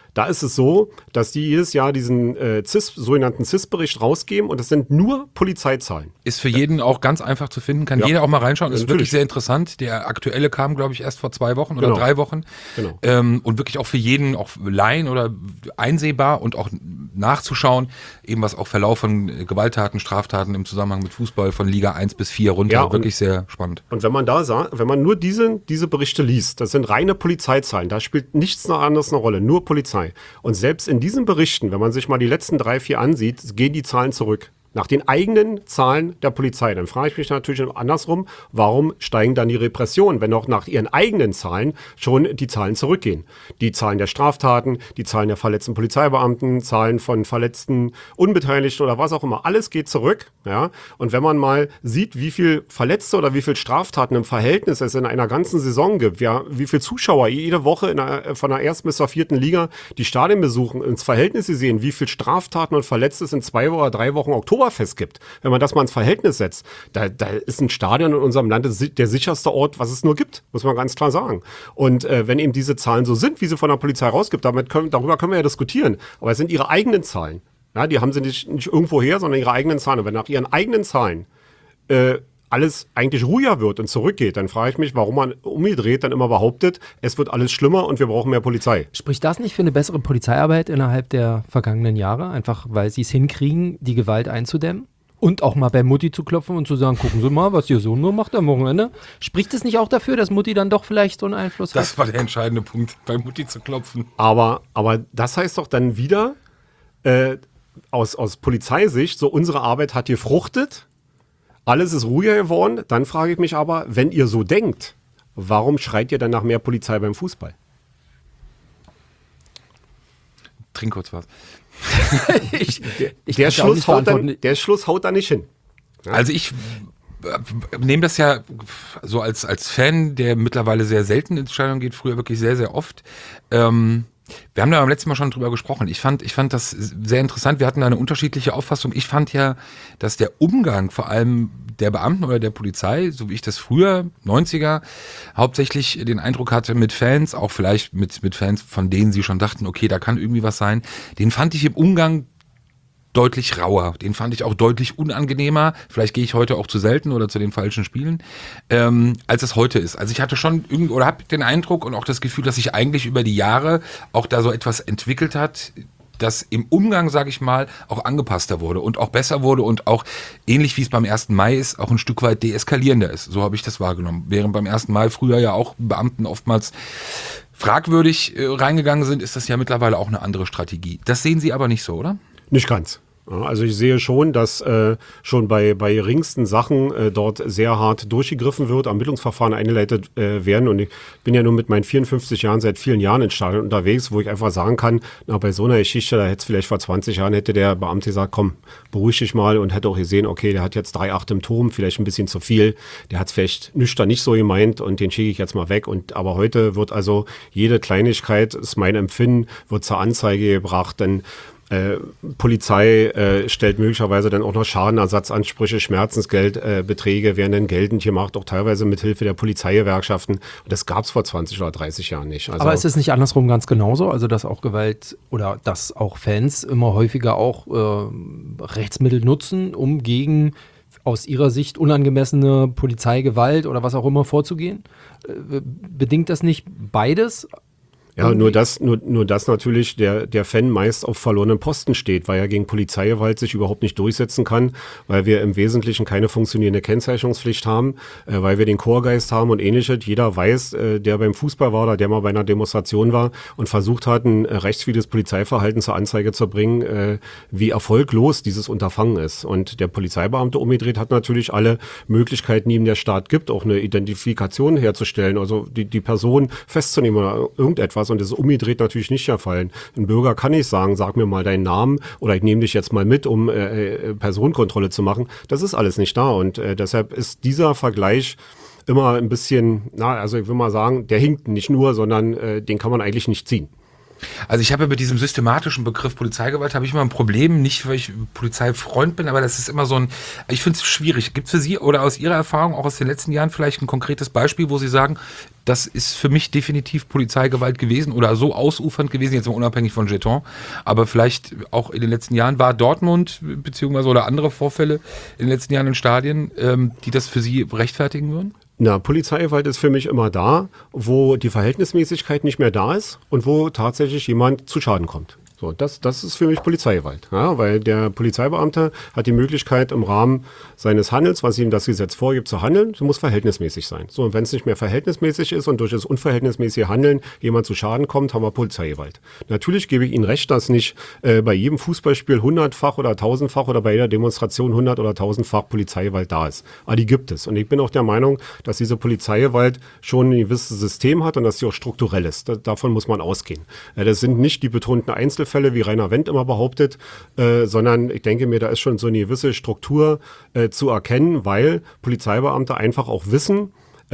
Da ist es so, dass die jedes Jahr diesen sogenannten CIS-Bericht rausgeben und das sind nur Polizeizahlen. Ist für jeden auch ganz einfach zu finden, kann jeder auch mal reinschauen. Ist wirklich sehr interessant. Der aktuelle kam, glaube ich, erst vor 2 Wochen oder 3 Wochen. Genau. Und wirklich auch für jeden, auch Laien oder einsehbar und auch nachzuschauen, eben was auch Verlauf von Gewalttaten, Straftaten im Zusammenhang mit Fußball von Liga 1 bis 4 runter. Ja, wirklich sehr spannend. Und wenn man wenn man nur diese Berichte liest, das sind reine Polizeizahlen, da spielt nichts noch anderes eine Rolle, nur Polizei. Und selbst in diesen Berichten, wenn man sich mal die letzten 3, 4 ansieht, gehen die Zahlen zurück. Nach den eigenen Zahlen der Polizei. Dann frage ich mich natürlich andersrum, warum steigen dann die Repressionen, wenn auch nach ihren eigenen Zahlen schon die Zahlen zurückgehen. Die Zahlen der Straftaten, die Zahlen der verletzten Polizeibeamten, Zahlen von verletzten Unbeteiligten oder was auch immer. Alles geht zurück. Ja? Und wenn man mal sieht, wie viel Verletzte oder wie viel Straftaten im Verhältnis es in einer ganzen Saison gibt, ja, wie viel Zuschauer jede Woche von der 1. bis zur 4. Liga die Stadien besuchen, ins Verhältnis sehen, wie viel Straftaten und Verletztes in 2 oder 3 Wochen Oktoberfest gibt. Wenn man das mal ins Verhältnis setzt, da ist ein Stadion in unserem Land der sicherste Ort, was es nur gibt, muss man ganz klar sagen. Und wenn eben diese Zahlen so sind, wie sie von der Polizei rausgibt, darüber können wir ja diskutieren. Aber es sind ihre eigenen Zahlen. Ja, die haben sie nicht irgendwo her, sondern ihre eigenen Zahlen. Und wenn nach ihren eigenen Zahlen alles eigentlich ruhiger wird und zurückgeht, dann frage ich mich, warum man umgedreht dann immer behauptet, es wird alles schlimmer und wir brauchen mehr Polizei. Spricht das nicht für eine bessere Polizeiarbeit innerhalb der vergangenen Jahre? Einfach, weil sie es hinkriegen, die Gewalt einzudämmen? Und auch mal bei Mutti zu klopfen und zu sagen, gucken Sie mal, was Ihr Sohn nur macht am Wochenende. Spricht es nicht auch dafür, dass Mutti dann doch vielleicht so einen Einfluss hat? Das war der entscheidende Punkt, bei Mutti zu klopfen. Aber das heißt doch dann wieder, aus Polizeisicht, so unsere Arbeit hat gefruchtet, alles ist ruhiger geworden. Dann frage ich mich aber, wenn ihr so denkt, warum schreit ihr dann nach mehr Polizei beim Fußball? Trink kurz was. Der Schluss haut da nicht hin. Ja? Also ich nehme das ja so als Fan, der mittlerweile sehr selten ins Stadion geht, früher wirklich sehr, sehr oft. Wir haben da beim letzten Mal schon drüber gesprochen. Ich fand das sehr interessant. Wir hatten da eine unterschiedliche Auffassung. Ich fand ja, dass der Umgang vor allem der Beamten oder der Polizei, so wie ich das früher, 90er, hauptsächlich den Eindruck hatte mit Fans, auch vielleicht mit Fans, von denen sie schon dachten, okay, da kann irgendwie was sein, den fand ich im Umgang deutlich rauer. Den fand ich auch deutlich unangenehmer. Vielleicht gehe ich heute auch zu selten oder zu den falschen Spielen, als es heute ist. Also ich hatte schon habe den Eindruck und auch das Gefühl, dass sich eigentlich über die Jahre auch da so etwas entwickelt hat, das im Umgang, sage ich mal, auch angepasster wurde und auch besser wurde und auch ähnlich wie es beim 1. Mai ist, auch ein Stück weit deeskalierender ist. So habe ich das wahrgenommen. Während beim 1. Mai früher ja auch Beamten oftmals fragwürdig reingegangen sind, ist das ja mittlerweile auch eine andere Strategie. Das sehen Sie aber nicht so, oder? Nicht ganz. Ja, also ich sehe schon, dass schon bei geringsten Sachen dort sehr hart durchgegriffen wird, Ermittlungsverfahren eingeleitet werden. Und ich bin ja nun mit meinen 54 Jahren seit vielen Jahren in Stadien unterwegs, wo ich einfach sagen kann, na, bei so einer Geschichte, da hätte es vielleicht vor 20 Jahren, hätte der Beamte gesagt, komm, beruhig dich mal, und hätte auch gesehen, okay, der hat jetzt 3,8 im Turm, vielleicht ein bisschen zu viel, der hat es vielleicht nüchtern nicht so gemeint und den schicke ich jetzt mal weg. Aber heute wird also jede Kleinigkeit, ist mein Empfinden, wird zur Anzeige gebracht, denn Polizei stellt möglicherweise dann auch noch Schadenersatzansprüche, Schmerzensgeldbeträge werden dann geltend gemacht, auch teilweise mit Hilfe der Polizeigewerkschaften. Und das gab es vor 20 oder 30 Jahren nicht. Also, aber ist es nicht andersrum ganz genauso? Also dass auch Gewalt oder dass auch Fans immer häufiger auch Rechtsmittel nutzen, um gegen aus ihrer Sicht unangemessene Polizeigewalt oder was auch immer vorzugehen? Bedingt das nicht beides? Ja, nur dass natürlich der Fan meist auf verlorenen Posten steht, weil er gegen Polizeigewalt sich überhaupt nicht durchsetzen kann, weil wir im Wesentlichen keine funktionierende Kennzeichnungspflicht haben, weil wir den Chorgeist haben und ähnliches. Jeder weiß, der beim Fußball war oder der mal bei einer Demonstration war und versucht hat, ein rechtswidriges Polizeiverhalten zur Anzeige zu bringen, wie erfolglos dieses Unterfangen ist. Und der Polizeibeamte umgedreht hat natürlich alle Möglichkeiten, die ihm der Staat gibt, auch eine Identifikation herzustellen, also die Person festzunehmen oder irgendetwas. Und das ist umgedreht natürlich nicht der Fall. Ein Bürger kann nicht sagen, sag mir mal deinen Namen oder ich nehme dich jetzt mal mit, um Personenkontrolle zu machen. Das ist alles nicht da. Und deshalb ist dieser Vergleich immer ein bisschen, also ich will mal sagen, der hinkt nicht nur, sondern den kann man eigentlich nicht ziehen. Also ich habe mit diesem systematischen Begriff Polizeigewalt habe ich immer ein Problem, nicht weil ich Polizeifreund bin, aber das ist immer so ich finde es schwierig. Gibt es für Sie oder aus Ihrer Erfahrung auch aus den letzten Jahren vielleicht ein konkretes Beispiel, wo Sie sagen, das ist für mich definitiv Polizeigewalt gewesen oder so ausufernd gewesen, jetzt mal unabhängig von Jeton, aber vielleicht auch in den letzten Jahren war Dortmund beziehungsweise oder andere Vorfälle in den letzten Jahren in Stadien, die das für Sie rechtfertigen würden? Na, Polizeigewalt ist für mich immer da, wo die Verhältnismäßigkeit nicht mehr da ist und wo tatsächlich jemand zu Schaden kommt. So, das ist für mich Polizeigewalt, ja, weil der Polizeibeamte hat die Möglichkeit im Rahmen seines Handelns, was ihm das Gesetz vorgibt, zu handeln, das muss verhältnismäßig sein. So, und wenn es nicht mehr verhältnismäßig ist und durch das unverhältnismäßige Handeln jemand zu Schaden kommt, haben wir Polizeigewalt. Natürlich gebe ich Ihnen recht, dass nicht bei jedem Fußballspiel 100-fach oder 1000-fach oder bei jeder Demonstration 100 oder 1000-fach Polizeigewalt da ist. Aber die gibt es. Und ich bin auch der Meinung, dass diese Polizeigewalt schon ein gewisses System hat und dass sie auch strukturell ist. Davon muss man ausgehen. Das sind nicht die betonten Einzelfälle, wie Rainer Wendt immer behauptet, sondern ich denke mir, da ist schon so eine gewisse Struktur zu erkennen, weil Polizeibeamte einfach auch wissen,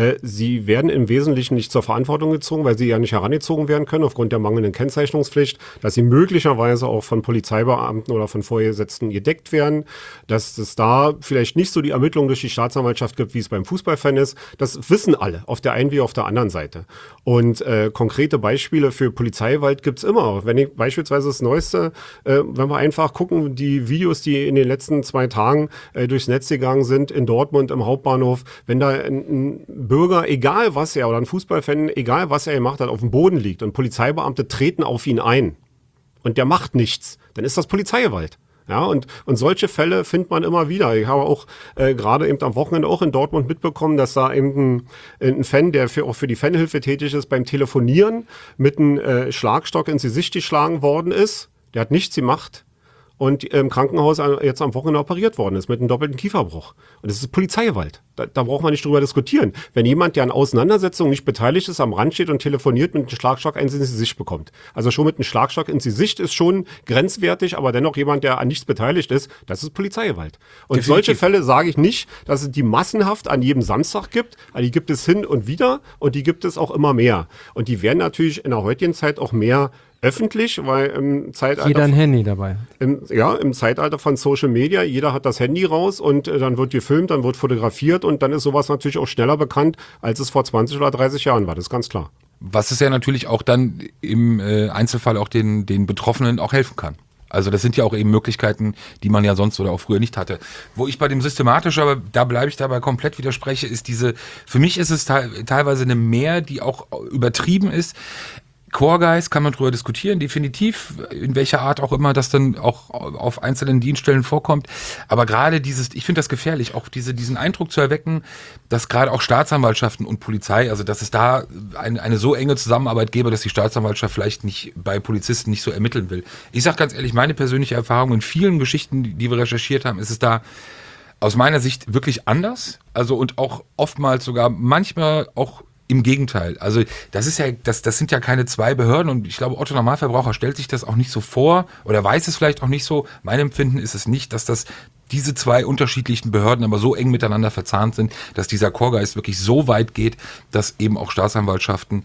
sie werden im Wesentlichen nicht zur Verantwortung gezogen, weil sie ja nicht herangezogen werden können aufgrund der mangelnden Kennzeichnungspflicht, dass sie möglicherweise auch von Polizeibeamten oder von Vorgesetzten gedeckt werden, dass es da vielleicht nicht so die Ermittlung durch die Staatsanwaltschaft gibt, wie es beim Fußballfan ist. Das wissen alle, auf der einen wie auf der anderen Seite. Und konkrete Beispiele für Polizeigewalt gibt's immer. Wenn ich beispielsweise das Neueste, wenn wir einfach gucken, die Videos, die in den letzten 2 Tagen durchs Netz gegangen sind, in Dortmund im Hauptbahnhof, wenn da ein Bürger, egal was er, oder ein Fußballfan, egal was er gemacht hat, auf dem Boden liegt und Polizeibeamte treten auf ihn ein und der macht nichts, dann ist das Polizeigewalt. Ja, und solche Fälle findet man immer wieder. Ich habe auch gerade eben am Wochenende auch in Dortmund mitbekommen, dass da eben ein Fan, der auch für die Fanhilfe tätig ist, beim Telefonieren mit einem Schlagstock ins Gesicht geschlagen worden ist. Der hat nichts gemacht. Und im Krankenhaus jetzt am Wochenende operiert worden ist mit einem doppelten Kieferbruch. Und das ist Polizeigewalt. Da braucht man nicht drüber diskutieren. Wenn jemand, der an Auseinandersetzungen nicht beteiligt ist, am Rand steht und telefoniert, mit einem Schlagstock eins ins Gesicht bekommt. Also schon mit einem Schlagstock ins Gesicht ist schon grenzwertig, aber dennoch jemand, der an nichts beteiligt ist, das ist Polizeigewalt. Und Definitiv. Solche Fälle sage ich nicht, dass es die massenhaft an jedem Samstag gibt, aber die gibt es hin und wieder und die gibt es auch immer mehr. Und die werden natürlich in der heutigen Zeit auch mehr öffentlich, weil im Zeitalter... Jeder ein Handy dabei. Im Zeitalter von Social Media, jeder hat das Handy raus und dann wird gefilmt, dann wird fotografiert und dann ist sowas natürlich auch schneller bekannt, als es vor 20 oder 30 Jahren war, das ist ganz klar. Was es ja natürlich auch dann im Einzelfall auch den Betroffenen auch helfen kann. Also das sind ja auch eben Möglichkeiten, die man ja sonst oder auch früher nicht hatte. Wo ich bei dem systematisch, aber da bleibe ich dabei komplett widerspreche, ist für mich ist es teilweise eine Mehr, die auch übertrieben ist. Chorgeist kann man drüber diskutieren, definitiv, in welcher Art auch immer das dann auch auf einzelnen Dienststellen vorkommt. Aber gerade ich finde das gefährlich, auch diesen Eindruck zu erwecken, dass gerade auch Staatsanwaltschaften und Polizei, also dass es da eine so enge Zusammenarbeit gäbe, dass die Staatsanwaltschaft vielleicht nicht bei Polizisten nicht so ermitteln will. Ich sage ganz ehrlich, meine persönliche Erfahrung in vielen Geschichten, die wir recherchiert haben, ist es da aus meiner Sicht wirklich anders. Also und auch oftmals sogar manchmal auch im Gegenteil. Also das sind ja keine 2 Behörden und ich glaube, Otto Normalverbraucher stellt sich das auch nicht so vor oder weiß es vielleicht auch nicht so. Mein Empfinden ist es nicht, dass diese 2 unterschiedlichen Behörden aber so eng miteinander verzahnt sind, dass dieser Chorgeist wirklich so weit geht, dass eben auch Staatsanwaltschaften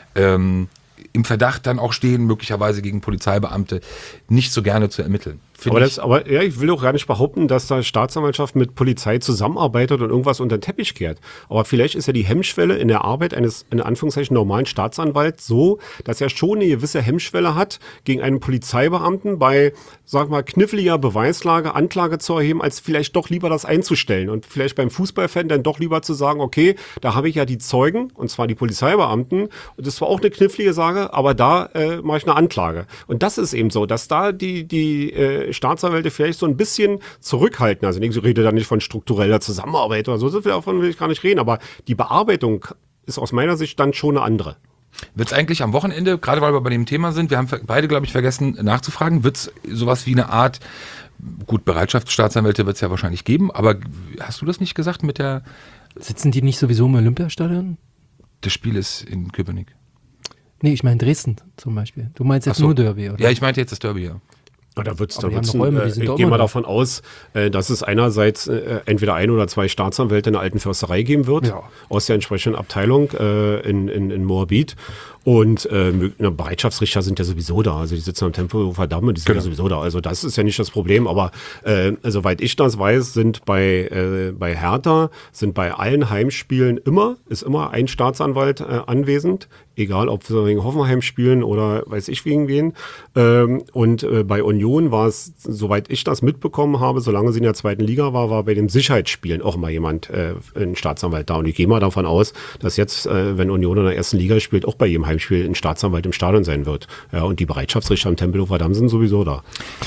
im Verdacht dann auch stehen, möglicherweise gegen Polizeibeamte nicht so gerne zu ermitteln. Aber ich will auch gar nicht behaupten, dass da Staatsanwaltschaft mit Polizei zusammenarbeitet und irgendwas unter den Teppich kehrt. Aber vielleicht ist ja die Hemmschwelle in der Arbeit eines, in Anführungszeichen, normalen Staatsanwalts so, dass er schon eine gewisse Hemmschwelle hat, gegen einen Polizeibeamten bei, sag mal, kniffliger Beweislage Anklage zu erheben, als vielleicht doch lieber das einzustellen. Und vielleicht beim Fußballfan dann doch lieber zu sagen, okay, da habe ich ja die Zeugen, und zwar die Polizeibeamten, und das war auch eine knifflige Sache, aber da mache ich eine Anklage. Und das ist eben so, dass da die Staatsanwälte vielleicht so ein bisschen zurückhalten. Also ich rede da nicht von struktureller Zusammenarbeit oder so, davon will ich gar nicht reden, aber die Bearbeitung ist aus meiner Sicht dann schon eine andere. Wird es eigentlich am Wochenende, gerade weil wir bei dem Thema sind, wir haben beide, glaube ich, vergessen nachzufragen, wird es sowas wie eine Art, gut, Bereitschaftsstaatsanwälte wird es ja wahrscheinlich geben, aber hast du das nicht gesagt mit der... Sitzen die nicht sowieso im Olympiastadion? Das Spiel ist in Köpenick. Nee, ich meine Dresden zum Beispiel. Du meinst jetzt nur Derby, oder? Ja, ich meinte jetzt das Derby, ja. Ja, da wird's, ich gehe mal davon aus, dass es einerseits entweder 1 oder 2 Staatsanwälte in der alten Försterei geben wird, aus der entsprechenden Abteilung in Moabit. Und Bereitschaftsrichter sind ja sowieso da. Also die sitzen am Tempelhofer Damm und die sind ja sowieso da. Also das ist ja nicht das Problem. Aber soweit ich das weiß, sind bei Hertha, sind bei allen Heimspielen ist immer ein Staatsanwalt anwesend. Egal, ob wir wegen Hoffenheim spielen oder weiß ich wegen wen. Und bei Union war es, soweit ich das mitbekommen habe, solange sie in der 2. Liga war bei den Sicherheitsspielen auch mal jemand, ein Staatsanwalt da. Und ich gehe mal davon aus, dass jetzt, wenn Union in der 1. Liga spielt, auch bei jedem Heimspiel ein Staatsanwalt im Stadion sein wird. Ja, und die Bereitschaftsrichter am Tempelhofer Damm sind sowieso da.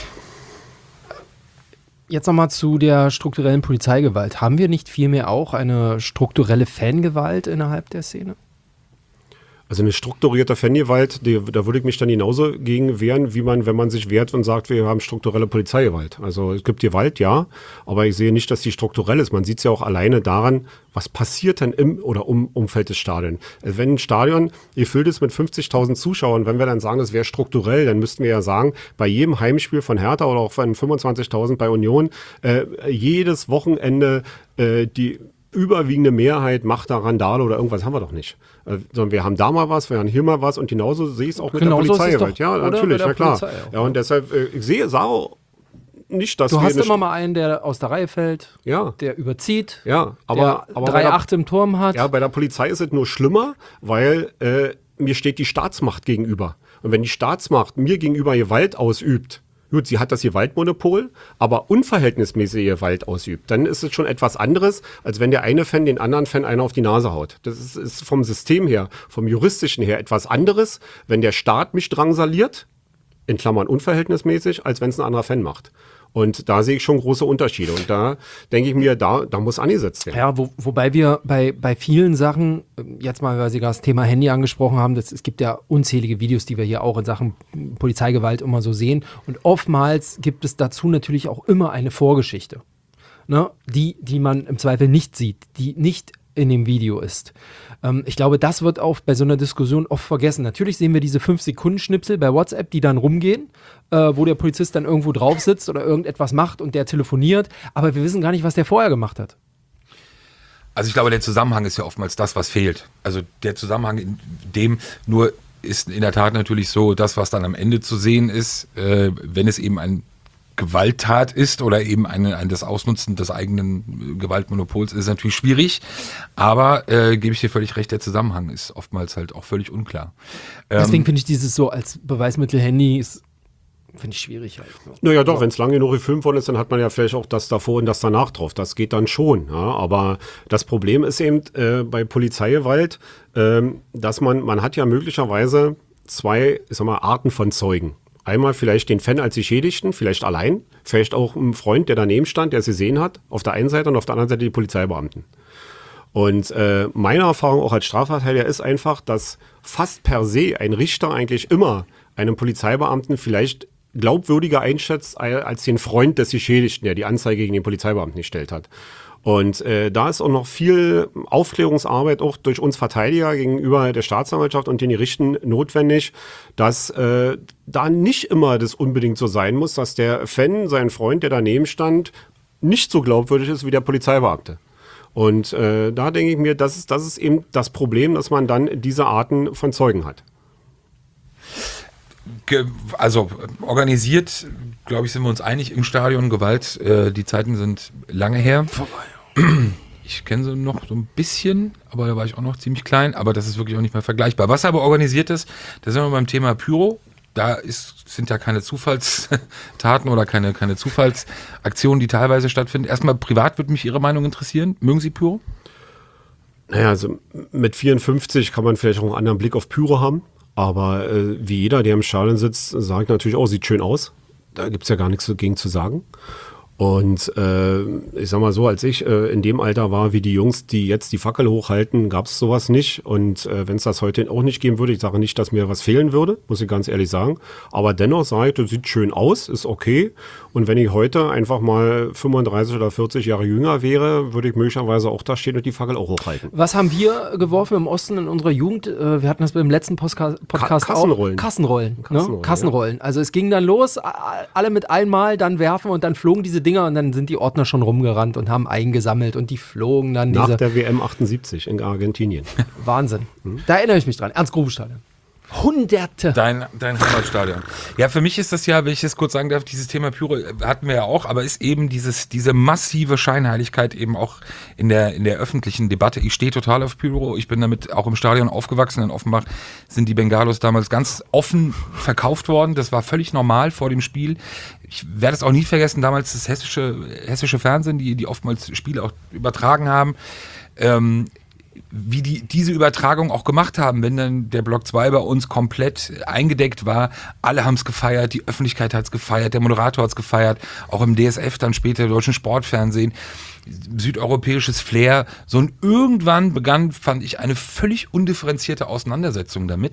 Jetzt nochmal zu der strukturellen Polizeigewalt. Haben wir nicht vielmehr auch eine strukturelle Fangewalt innerhalb der Szene? Also eine strukturierte Fangewalt, da würde ich mich dann genauso gegen wehren, wie man, wenn man sich wehrt und sagt, wir haben strukturelle Polizeigewalt. Also es gibt Gewalt, ja, aber ich sehe nicht, dass die strukturell ist. Man sieht es ja auch alleine daran, was passiert denn im oder Umfeld des Stadions. Also wenn ein Stadion gefüllt ist mit 50.000 Zuschauern, wenn wir dann sagen, das wäre strukturell, dann müssten wir ja sagen, bei jedem Heimspiel von Hertha oder auch von 25.000 bei Union, jedes Wochenende die überwiegende Mehrheit macht da Randale oder irgendwas, haben wir doch nicht. Sondern wir haben da mal was, wir haben hier mal was und genauso sehe ich es auch mit der Polizeigewalt. Ja, natürlich, na klar. Ja, und deshalb, ich sage nicht, dass du hast immer mal einen, der aus der Reihe fällt, der überzieht, aber 3-8 im Turm hat. Ja, bei der Polizei ist es nur schlimmer, weil mir steht die Staatsmacht gegenüber. Und wenn die Staatsmacht mir gegenüber Gewalt ausübt, gut, sie hat das Gewaltmonopol, aber unverhältnismäßige Gewalt ausübt. Dann ist es schon etwas anderes, als wenn der eine Fan den anderen Fan einer auf die Nase haut. Das ist vom System her, vom juristischen her etwas anderes, wenn der Staat mich drangsaliert, in Klammern unverhältnismäßig, als wenn es ein anderer Fan macht. Und da sehe ich schon große Unterschiede. Und da denke ich mir, da muss angesetzt werden. Ja, wobei wir bei vielen Sachen, jetzt mal, weil Sie gerade das Thema Handy angesprochen haben, es gibt ja unzählige Videos, die wir hier auch in Sachen Polizeigewalt immer so sehen. Und oftmals gibt es dazu natürlich auch immer eine Vorgeschichte, ne? Die man im Zweifel nicht sieht, die nicht in dem Video ist. Ich glaube, das wird auch bei so einer Diskussion oft vergessen. Natürlich sehen wir diese 5-Sekunden-Schnipsel bei WhatsApp, die dann rumgehen, wo der Polizist dann irgendwo drauf sitzt oder irgendetwas macht und der telefoniert, aber wir wissen gar nicht, was der vorher gemacht hat. Also ich glaube, der Zusammenhang ist ja oftmals das, was fehlt. Also der Zusammenhang in dem nur ist in der Tat natürlich so, das, was dann am Ende zu sehen ist, wenn es eben ein Gewalttat ist oder eben das Ausnutzen des eigenen Gewaltmonopols, ist natürlich schwierig, aber gebe ich dir völlig recht, der Zusammenhang ist oftmals halt auch völlig unklar. Deswegen finde ich dieses so als Beweismittel Handy finde ich schwierig halt. Naja doch, wenn es lange genug gefilmt worden ist, dann hat man ja vielleicht auch das davor und das danach drauf. Das geht dann schon. Ja? Aber das Problem ist eben bei Polizeigewalt, dass man hat ja möglicherweise zwei, ich sag mal, Arten von Zeugen. Einmal vielleicht den Fan als Geschädigten, vielleicht allein, vielleicht auch ein Freund, der daneben stand, der es gesehen hat, auf der einen Seite und auf der anderen Seite die Polizeibeamten. Und meine Erfahrung auch als Strafverteidiger ist einfach, dass fast per se ein Richter eigentlich immer einen Polizeibeamten vielleicht glaubwürdiger einschätzt als den Freund des Geschädigten, der die Anzeige gegen den Polizeibeamten gestellt hat. Und da ist auch noch viel Aufklärungsarbeit auch durch uns Verteidiger gegenüber der Staatsanwaltschaft und den Gerichten notwendig, dass da nicht immer das unbedingt so sein muss, dass der Fan, sein Freund, der daneben stand, nicht so glaubwürdig ist wie der Polizeibeamte. Und da denke ich mir, das ist eben das Problem, dass man dann diese Arten von Zeugen hat. Also organisiert, glaube ich, sind wir uns einig im Stadion. Gewalt, die Zeiten sind lange her. Ich kenne sie noch so ein bisschen, aber da war ich auch noch ziemlich klein. Aber das ist wirklich auch nicht mehr vergleichbar. Was aber organisiert ist, da sind wir beim Thema Pyro. Da sind ja keine Zufallstaten oder keine Zufallsaktionen, die teilweise stattfinden. Erstmal privat würde mich Ihre Meinung interessieren. Mögen Sie Pyro? Naja, also mit 54 kann man vielleicht auch einen anderen Blick auf Pyro haben. Aber wie jeder, der im Stadion sitzt, sagt natürlich auch, sieht schön aus. Da gibt es ja gar nichts dagegen zu sagen. Und ich sag mal so, als ich in dem Alter war, wie die Jungs, die jetzt die Fackel hochhalten, gab es sowas nicht. Und wenn es das heute auch nicht geben würde, ich sage nicht, dass mir was fehlen würde, muss ich ganz ehrlich sagen. Aber dennoch sage ich, das sieht schön aus, ist okay. Und wenn ich heute einfach mal 35 oder 40 Jahre jünger wäre, würde ich möglicherweise auch da stehen und die Fackel auch hochhalten. Was haben wir geworfen im Osten in unserer Jugend? Wir hatten das beim letzten Podcast Kassenrollen. auch. Kassenrollen. Ja. Also es ging dann los, alle mit einmal dann werfen und dann flogen diese Dinger und dann sind die Ordner schon rumgerannt und haben eingesammelt und die flogen dann nach der WM 78 in Argentinien. Wahnsinn. Da erinnere ich mich dran. Ernst-Grube-Stadion. Hunderte. Dein Heimatstadion. Ja, für mich ist das ja, wenn ich das kurz sagen darf, dieses Thema Pyro hatten wir ja auch, aber ist eben diese massive Scheinheiligkeit eben auch in der öffentlichen Debatte. Ich stehe total auf Pyro. Ich bin damit auch im Stadion aufgewachsen. In Offenbach sind die Bengalos damals ganz offen verkauft worden. Das war völlig normal vor dem Spiel. Ich werde es auch nie vergessen, damals das hessische Fernsehen, die oftmals Spiele auch übertragen haben, wie die diese Übertragung auch gemacht haben, wenn dann der Block 2 bei uns komplett eingedeckt war. Alle haben es gefeiert, die Öffentlichkeit hat es gefeiert, der Moderator hat es gefeiert, auch im DSF dann später, deutschen Sportfernsehen, südeuropäisches Flair. So, und irgendwann begann, fand ich, eine völlig undifferenzierte Auseinandersetzung damit.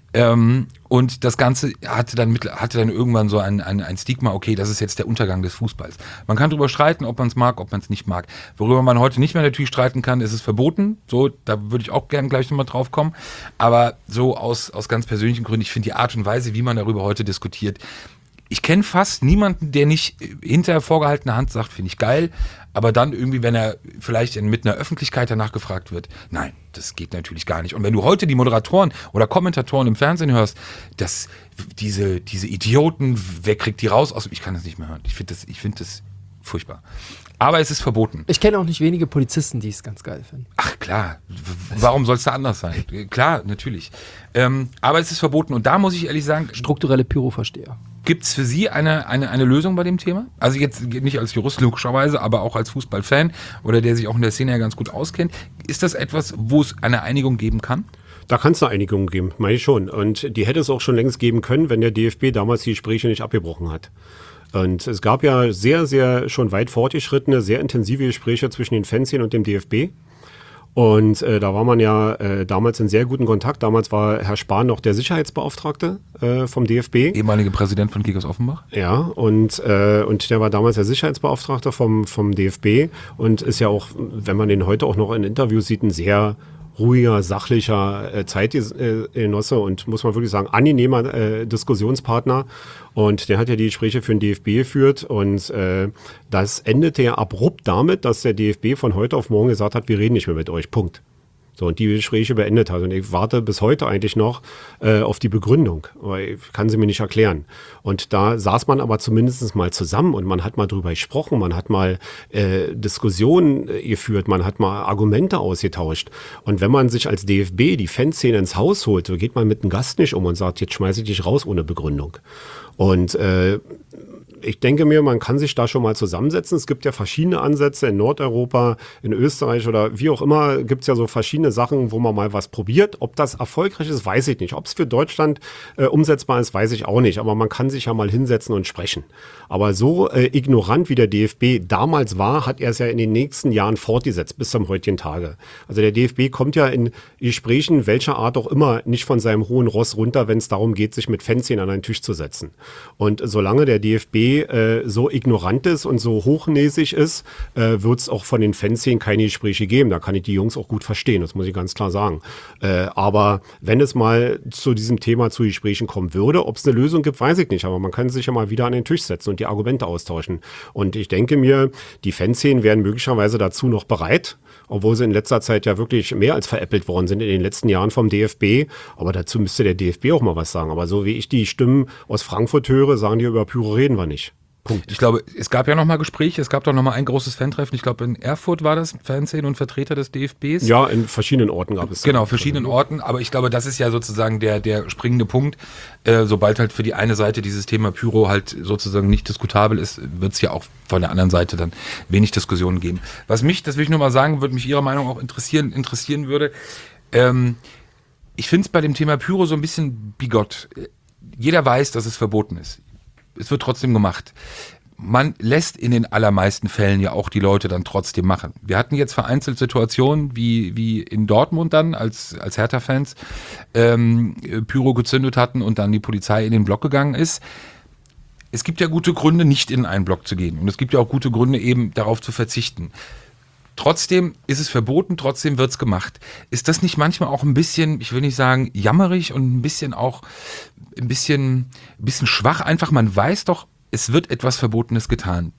Und das Ganze hatte dann irgendwann so ein Stigma, okay, das ist jetzt der Untergang des Fußballs. Man kann darüber streiten, ob man es mag, ob man es nicht mag. Worüber man heute nicht mehr natürlich streiten kann, ist es verboten. So, da würde ich auch gerne gleich nochmal drauf kommen. Aber so aus ganz persönlichen Gründen, ich finde die Art und Weise, wie man darüber heute diskutiert, ich kenne fast niemanden, der nicht hinter vorgehaltener Hand sagt, finde ich geil, aber dann irgendwie, wenn er vielleicht mit einer Öffentlichkeit danach gefragt wird, nein, das geht natürlich gar nicht. Und wenn du heute die Moderatoren oder Kommentatoren im Fernsehen hörst, dass diese Idioten, wer kriegt die raus? Ich kann das nicht mehr hören. Ich finde das furchtbar. Aber es ist verboten. Ich kenne auch nicht wenige Polizisten, die es ganz geil finden. Ach klar, warum soll es da anders sein? Klar, natürlich. Aber es ist verboten und da muss ich ehrlich sagen... Strukturelle Pyro-Versteher. Gibt es für Sie eine Lösung bei dem Thema? Also jetzt nicht als Jurist logischerweise, aber auch als Fußballfan oder der sich auch in der Szene ja ganz gut auskennt. Ist das etwas, wo es eine Einigung geben kann? Da kann es eine Einigung geben, meine ich schon. Und die hätte es auch schon längst geben können, wenn der DFB damals die Gespräche nicht abgebrochen hat. Und es gab ja sehr, sehr schon weit fortgeschrittene, sehr intensive Gespräche zwischen den Fanszenen und dem DFB. Und da war man ja damals in sehr guten Kontakt. Damals war Herr Spahn noch der Sicherheitsbeauftragte vom DFB. Ehemalige Präsident von Kickers Offenbach. Ja, und der war damals der Sicherheitsbeauftragte vom DFB und ist ja auch, wenn man den heute auch noch in Interviews sieht, ein sehr ruhiger, sachlicher Zeitgenosse und muss man wirklich sagen, angenehmer Diskussionspartner. Und der hat ja die Gespräche für den DFB geführt und das endete ja abrupt damit, dass der DFB von heute auf morgen gesagt hat, wir reden nicht mehr mit euch, Punkt. So, und die Gespräche beendet hat. Und ich warte bis heute eigentlich noch auf die Begründung. Aber ich kann sie mir nicht erklären. Und da saß man aber zumindest mal zusammen und man hat mal drüber gesprochen, man hat mal Diskussionen geführt, man hat mal Argumente ausgetauscht. Und wenn man sich als DFB die Fanszene ins Haus holt, so geht man mit einem Gast nicht um und sagt, jetzt schmeiße ich dich raus ohne Begründung. Und ich denke mir, man kann sich da schon mal zusammensetzen. Es gibt ja verschiedene Ansätze in Nordeuropa, in Österreich oder wie auch immer, gibt es ja so verschiedene Sachen, wo man mal was probiert. Ob das erfolgreich ist, weiß ich nicht. Ob es für Deutschland umsetzbar ist, weiß ich auch nicht. Aber man kann sich ja mal hinsetzen und sprechen. Aber so ignorant wie der DFB damals war, hat er es ja in den nächsten Jahren fortgesetzt, bis zum heutigen Tage. Also der DFB kommt ja in Gesprächen, welcher Art auch immer, nicht von seinem hohen Ross runter, wenn es darum geht, sich mit Fanszenen an einen Tisch zu setzen. Und solange der DFB so ignorant ist und so hochnäsig ist, wird es auch von den Fanszenen keine Gespräche geben. Da kann ich die Jungs auch gut verstehen, das muss ich ganz klar sagen. Aber wenn es mal zu diesem Thema zu Gesprächen kommen würde, ob es eine Lösung gibt, weiß ich nicht. Aber man kann sich ja mal wieder an den Tisch setzen und die Argumente austauschen. Und ich denke mir, die Fanszenen wären möglicherweise dazu noch bereit, obwohl sie in letzter Zeit ja wirklich mehr als veräppelt worden sind in den letzten Jahren vom DFB. Aber dazu müsste der DFB auch mal was sagen. Aber so wie ich die Stimmen aus Frankfurt höre, sagen die, über Pyro reden wir nicht. Punkt. Ich glaube, es gab ja noch mal Gespräche, es gab doch noch mal ein großes Fantreffen, ich glaube in Erfurt war das, Fanszene und Vertreter des DFBs. Ja, in verschiedenen Orten gab es. Genau, verschiedenen Orten, aber ich glaube, das ist ja sozusagen der springende Punkt. Sobald halt für die eine Seite dieses Thema Pyro halt sozusagen nicht diskutabel ist, wird es ja auch von der anderen Seite dann wenig Diskussionen geben. Was mich, das will ich nur mal sagen, würde mich Ihre Meinung auch interessieren würde, ich finde es bei dem Thema Pyro so ein bisschen bigott. Jeder weiß, dass es verboten ist. Es wird trotzdem gemacht. Man lässt in den allermeisten Fällen ja auch die Leute dann trotzdem machen. Wir hatten jetzt vereinzelt Situationen wie in Dortmund dann, als Hertha-Fans Pyro gezündet hatten und dann die Polizei in den Block gegangen ist. Es gibt ja gute Gründe, nicht in einen Block zu gehen. Und es gibt ja auch gute Gründe, eben darauf zu verzichten. Trotzdem ist es verboten, trotzdem wird es gemacht. Ist das nicht manchmal auch ein bisschen, ich will nicht sagen jammerig und ein bisschen auch ein bisschen schwach? Einfach, man weiß doch, es wird etwas Verbotenes getan.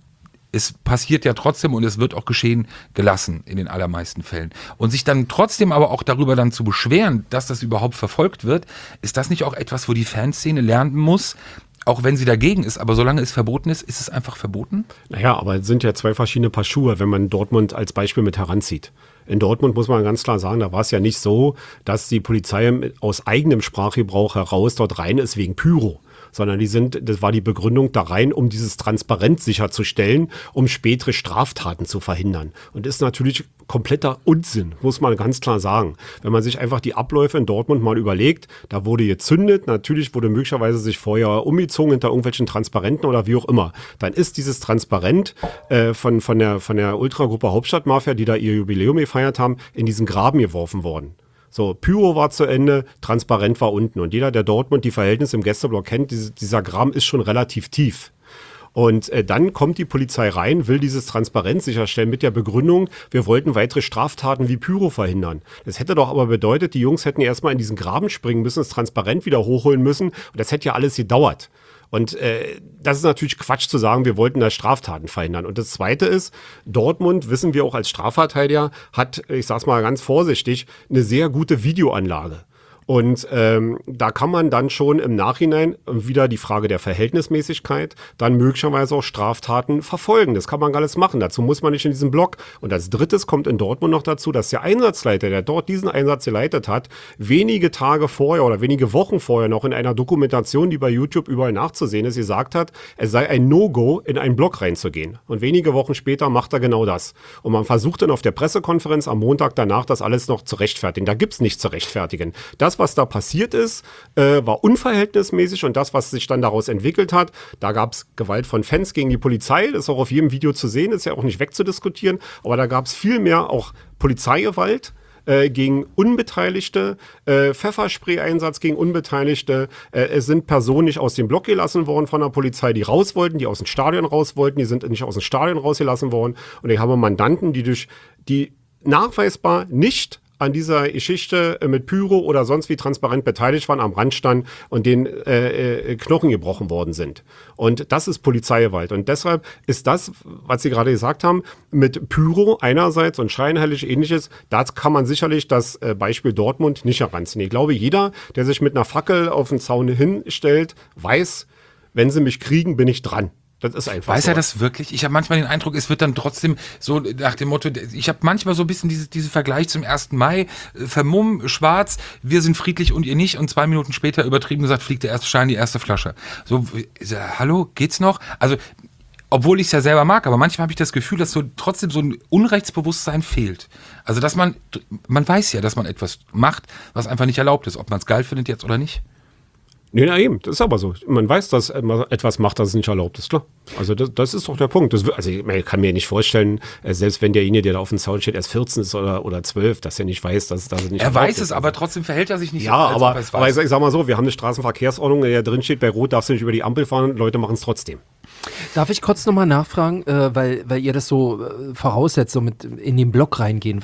es passiert ja trotzdem und es wird auch geschehen gelassen in den allermeisten Fällen. Und sich dann trotzdem aber auch darüber dann zu beschweren, dass das überhaupt verfolgt wird, ist das nicht auch etwas, wo die Fanszene lernen muss, auch wenn sie dagegen ist, aber solange es verboten ist, ist es einfach verboten? Naja, aber es sind ja zwei verschiedene Paar Schuhe, wenn man Dortmund als Beispiel mit heranzieht. In Dortmund muss man ganz klar sagen, da war es ja nicht so, dass die Polizei aus eigenem Sprachgebrauch heraus dort rein ist wegen Pyro. Sondern das war die Begründung da rein, um dieses Transparenz sicherzustellen, um spätere Straftaten zu verhindern. Und ist natürlich kompletter Unsinn, muss man ganz klar sagen. Wenn man sich einfach die Abläufe in Dortmund mal überlegt, da wurde gezündet, natürlich wurde möglicherweise sich vorher umgezogen hinter irgendwelchen Transparenten oder wie auch immer. Dann ist dieses Transparent von der Ultragruppe Hauptstadtmafia, die da ihr Jubiläum gefeiert haben, in diesen Graben geworfen worden. So, Pyro war zu Ende, Transparent war unten. Und jeder, der Dortmund die Verhältnisse im Gästeblock kennt, dieser Graben ist schon relativ tief. Und dann kommt die Polizei rein, will dieses Transparenz sicherstellen mit der Begründung, wir wollten weitere Straftaten wie Pyro verhindern. Das hätte doch aber bedeutet, die Jungs hätten erstmal in diesen Graben springen müssen, das Transparent wieder hochholen müssen. Und das hätte ja alles gedauert. Und das ist natürlich Quatsch zu sagen, wir wollten da Straftaten verhindern. Und das Zweite ist, Dortmund, wissen wir auch als Strafverteidiger, hat, ich sag's mal ganz vorsichtig, eine sehr gute Videoanlage. Und da kann man dann schon im Nachhinein wieder die Frage der Verhältnismäßigkeit, dann möglicherweise auch Straftaten verfolgen. Das kann man alles machen. Dazu muss man nicht in diesem Block. Und als Drittes kommt in Dortmund noch dazu, dass der Einsatzleiter, der dort diesen Einsatz geleitet hat, wenige Tage vorher oder wenige Wochen vorher noch in einer Dokumentation, die bei YouTube überall nachzusehen ist, gesagt hat, es sei ein No-Go, in einen Block reinzugehen. Und wenige Wochen später macht er genau das. Und man versucht dann auf der Pressekonferenz am Montag danach, das alles noch zu rechtfertigen. Da gibt's nichts zu rechtfertigen. Das, was da passiert ist, war unverhältnismäßig und das, was sich dann daraus entwickelt hat, da gab es Gewalt von Fans gegen die Polizei, das ist auch auf jedem Video zu sehen, ist ja auch nicht wegzudiskutieren, aber da gab es viel mehr auch Polizeigewalt gegen Unbeteiligte, Pfefferspray-Einsatz gegen Unbeteiligte. Es sind Personen nicht aus dem Block gelassen worden von der Polizei, die raus wollten, die aus dem Stadion raus wollten, die sind nicht aus dem Stadion rausgelassen worden und ich habe Mandanten, die nachweisbar nicht an dieser Geschichte mit Pyro oder sonst wie transparent beteiligt waren, am Rand standen und den Knochen gebrochen worden sind. Und das ist Polizeigewalt. Und deshalb ist das, was Sie gerade gesagt haben, mit Pyro einerseits und scheinheilig ähnliches, da kann man sicherlich das Beispiel Dortmund nicht heranziehen. Ich glaube, jeder, der sich mit einer Fackel auf den Zaun hinstellt, weiß, wenn sie mich kriegen, bin ich dran. Das ist einfach Weiß so. er das wirklich? Ich habe manchmal den Eindruck, es wird dann trotzdem so nach dem Motto, ich habe manchmal so ein bisschen diesen Vergleich zum 1. Mai, vermumm, schwarz, wir sind friedlich und ihr nicht und 2 Minuten später übertrieben gesagt, fliegt der erste Stein, die erste Flasche. So, hallo, geht's noch? Also, obwohl ich es ja selber mag, aber manchmal habe ich das Gefühl, dass so trotzdem so ein Unrechtsbewusstsein fehlt. Also, dass man weiß ja, dass man etwas macht, was einfach nicht erlaubt ist, ob man es geil findet jetzt oder nicht. Nee, na eben, das ist aber so. Man weiß, dass man etwas macht, das es nicht erlaubt ist, klar. Also das ist doch der Punkt. Also ich kann mir nicht vorstellen, selbst wenn derjenige, der da auf dem Zaun steht, erst 14 ist oder 12, dass er nicht weiß, dass es nicht erlaubt ist. Er weiß es, aber trotzdem verhält er sich nicht. Ja, aber ich sag mal so, wir haben eine Straßenverkehrsordnung, in der drin steht, bei Rot darfst du nicht über die Ampel fahren, Leute machen es trotzdem. Darf ich kurz nochmal nachfragen, weil ihr das so voraussetzt, so mit in den Block reingehen.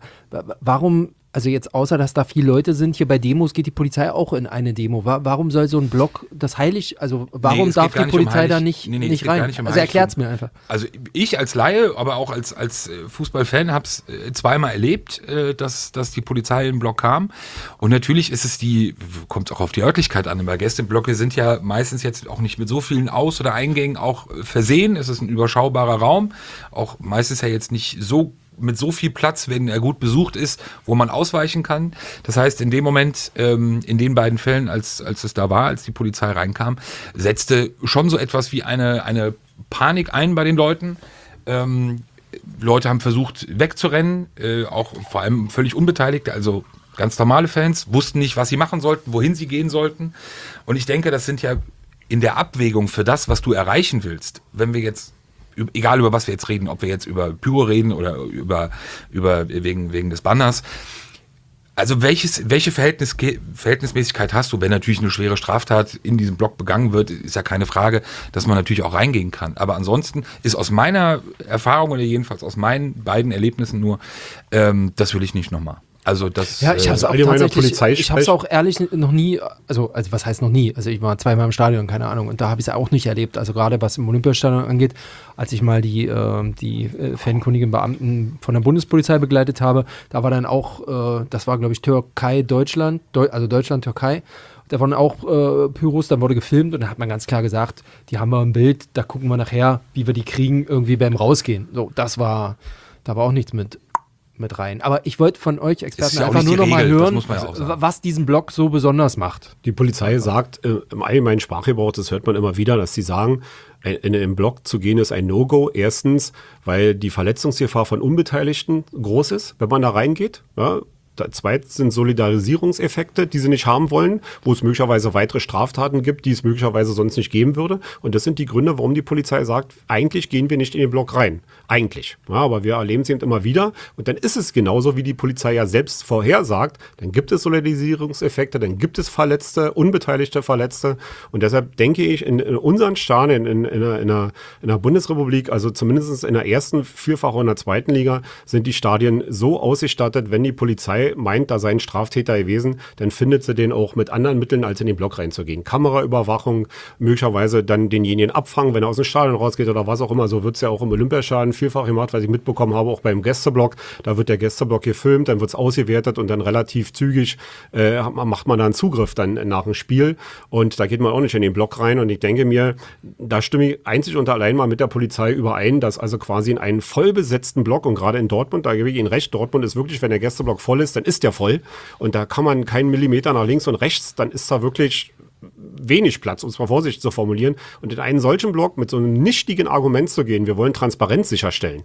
Warum, also jetzt außer, dass da viele Leute sind, hier bei Demos geht die Polizei auch in eine Demo. Warum soll so ein Block das heilig, also warum darf die Polizei da nicht rein? Also erklärt's mir einfach. Also ich als Laie, aber auch als Fußballfan habe es zweimal erlebt, dass die Polizei in den Block kam. Und natürlich ist es kommt auch auf die Örtlichkeit an. Weil Gästeblöcke sind ja meistens jetzt auch nicht mit so vielen Aus- oder Eingängen auch versehen. Es ist ein überschaubarer Raum. Auch meistens ja jetzt nicht so mit so viel Platz, wenn er gut besucht ist, wo man ausweichen kann. Das heißt, in dem Moment, in den beiden Fällen, als es da war, als die Polizei reinkam, setzte schon so etwas wie eine Panik ein bei den Leuten. Leute haben versucht wegzurennen, auch vor allem völlig Unbeteiligte, also ganz normale Fans, wussten nicht, was sie machen sollten, wohin sie gehen sollten. Und ich denke, das sind ja in der Abwägung für das, was du erreichen willst, wenn wir jetzt egal über was wir jetzt reden, ob wir jetzt über Pyro reden oder über wegen des Banners. Also welche Verhältnismäßigkeit hast du, wenn natürlich eine schwere Straftat in diesem Block begangen wird, ist ja keine Frage, dass man natürlich auch reingehen kann. Aber ansonsten ist aus meiner Erfahrung oder jedenfalls aus meinen beiden Erlebnissen nur, das will ich nicht nochmal. Also das. Ja, ich habe es auch tatsächlich, ich habe es auch ehrlich noch nie, also was heißt noch nie? Also ich war zweimal im Stadion, keine Ahnung, und da habe ich es auch nicht erlebt. Also gerade was im Olympiastadion angeht, als ich mal die fankundigen Beamten von der Bundespolizei begleitet habe, da war dann auch, das war glaube ich Türkei, Deutschland, also Deutschland, Türkei. Da waren auch Pyros, dann wurde gefilmt und da hat man ganz klar gesagt, die haben wir im Bild, da gucken wir nachher, wie wir die kriegen, irgendwie beim Rausgehen. So, da war auch nichts mit rein. Aber ich wollte von euch Experten einfach nur noch mal hören, was diesen Block so besonders macht. Die Polizei sagt, im allgemeinen Sprachgebrauch, das hört man immer wieder, dass sie sagen, in den Block zu gehen ist ein No-Go. Erstens, weil die Verletzungsgefahr von Unbeteiligten groß ist, wenn man da reingeht. Ja. Zweitens sind Solidarisierungseffekte, die sie nicht haben wollen, wo es möglicherweise weitere Straftaten gibt, die es möglicherweise sonst nicht geben würde. Und das sind die Gründe, warum die Polizei sagt, eigentlich gehen wir nicht in den Block rein. Eigentlich. Ja, aber wir erleben es eben immer wieder. Und dann ist es genauso, wie die Polizei ja selbst vorhersagt. Dann gibt es Solidarisierungseffekte, dann gibt es Verletzte, unbeteiligte Verletzte. Und deshalb denke ich, in unseren Stadien, in der Bundesrepublik, also zumindest in der ersten, vielfach auch in der zweiten Liga, sind die Stadien so ausgestattet, wenn die Polizei meint, da sei ein Straftäter gewesen, dann findet sie den auch mit anderen Mitteln, als in den Block reinzugehen. Kameraüberwachung, möglicherweise dann denjenigen abfangen, wenn er aus dem Stadion rausgeht oder was auch immer. So wird es ja auch im Olympiastadion vielfach gemacht, was ich mitbekommen habe, auch beim Gästeblock. Da wird der Gästeblock gefilmt, dann wird es ausgewertet und dann relativ zügig macht man da einen Zugriff dann nach dem Spiel. Und da geht man auch nicht in den Block rein. Und ich denke mir, da stimme ich einzig und allein mal mit der Polizei überein, dass also quasi in einen vollbesetzten Block, und gerade in Dortmund, da gebe ich Ihnen recht, Dortmund ist wirklich, wenn der Gästeblock voll ist, dann ist der voll. Und da kann man keinen Millimeter nach links und rechts, dann ist da wirklich wenig Platz, um es mal vorsichtig zu formulieren. Und in einen solchen Block mit so einem nichtigen Argument zu gehen, wir wollen Transparenz sicherstellen,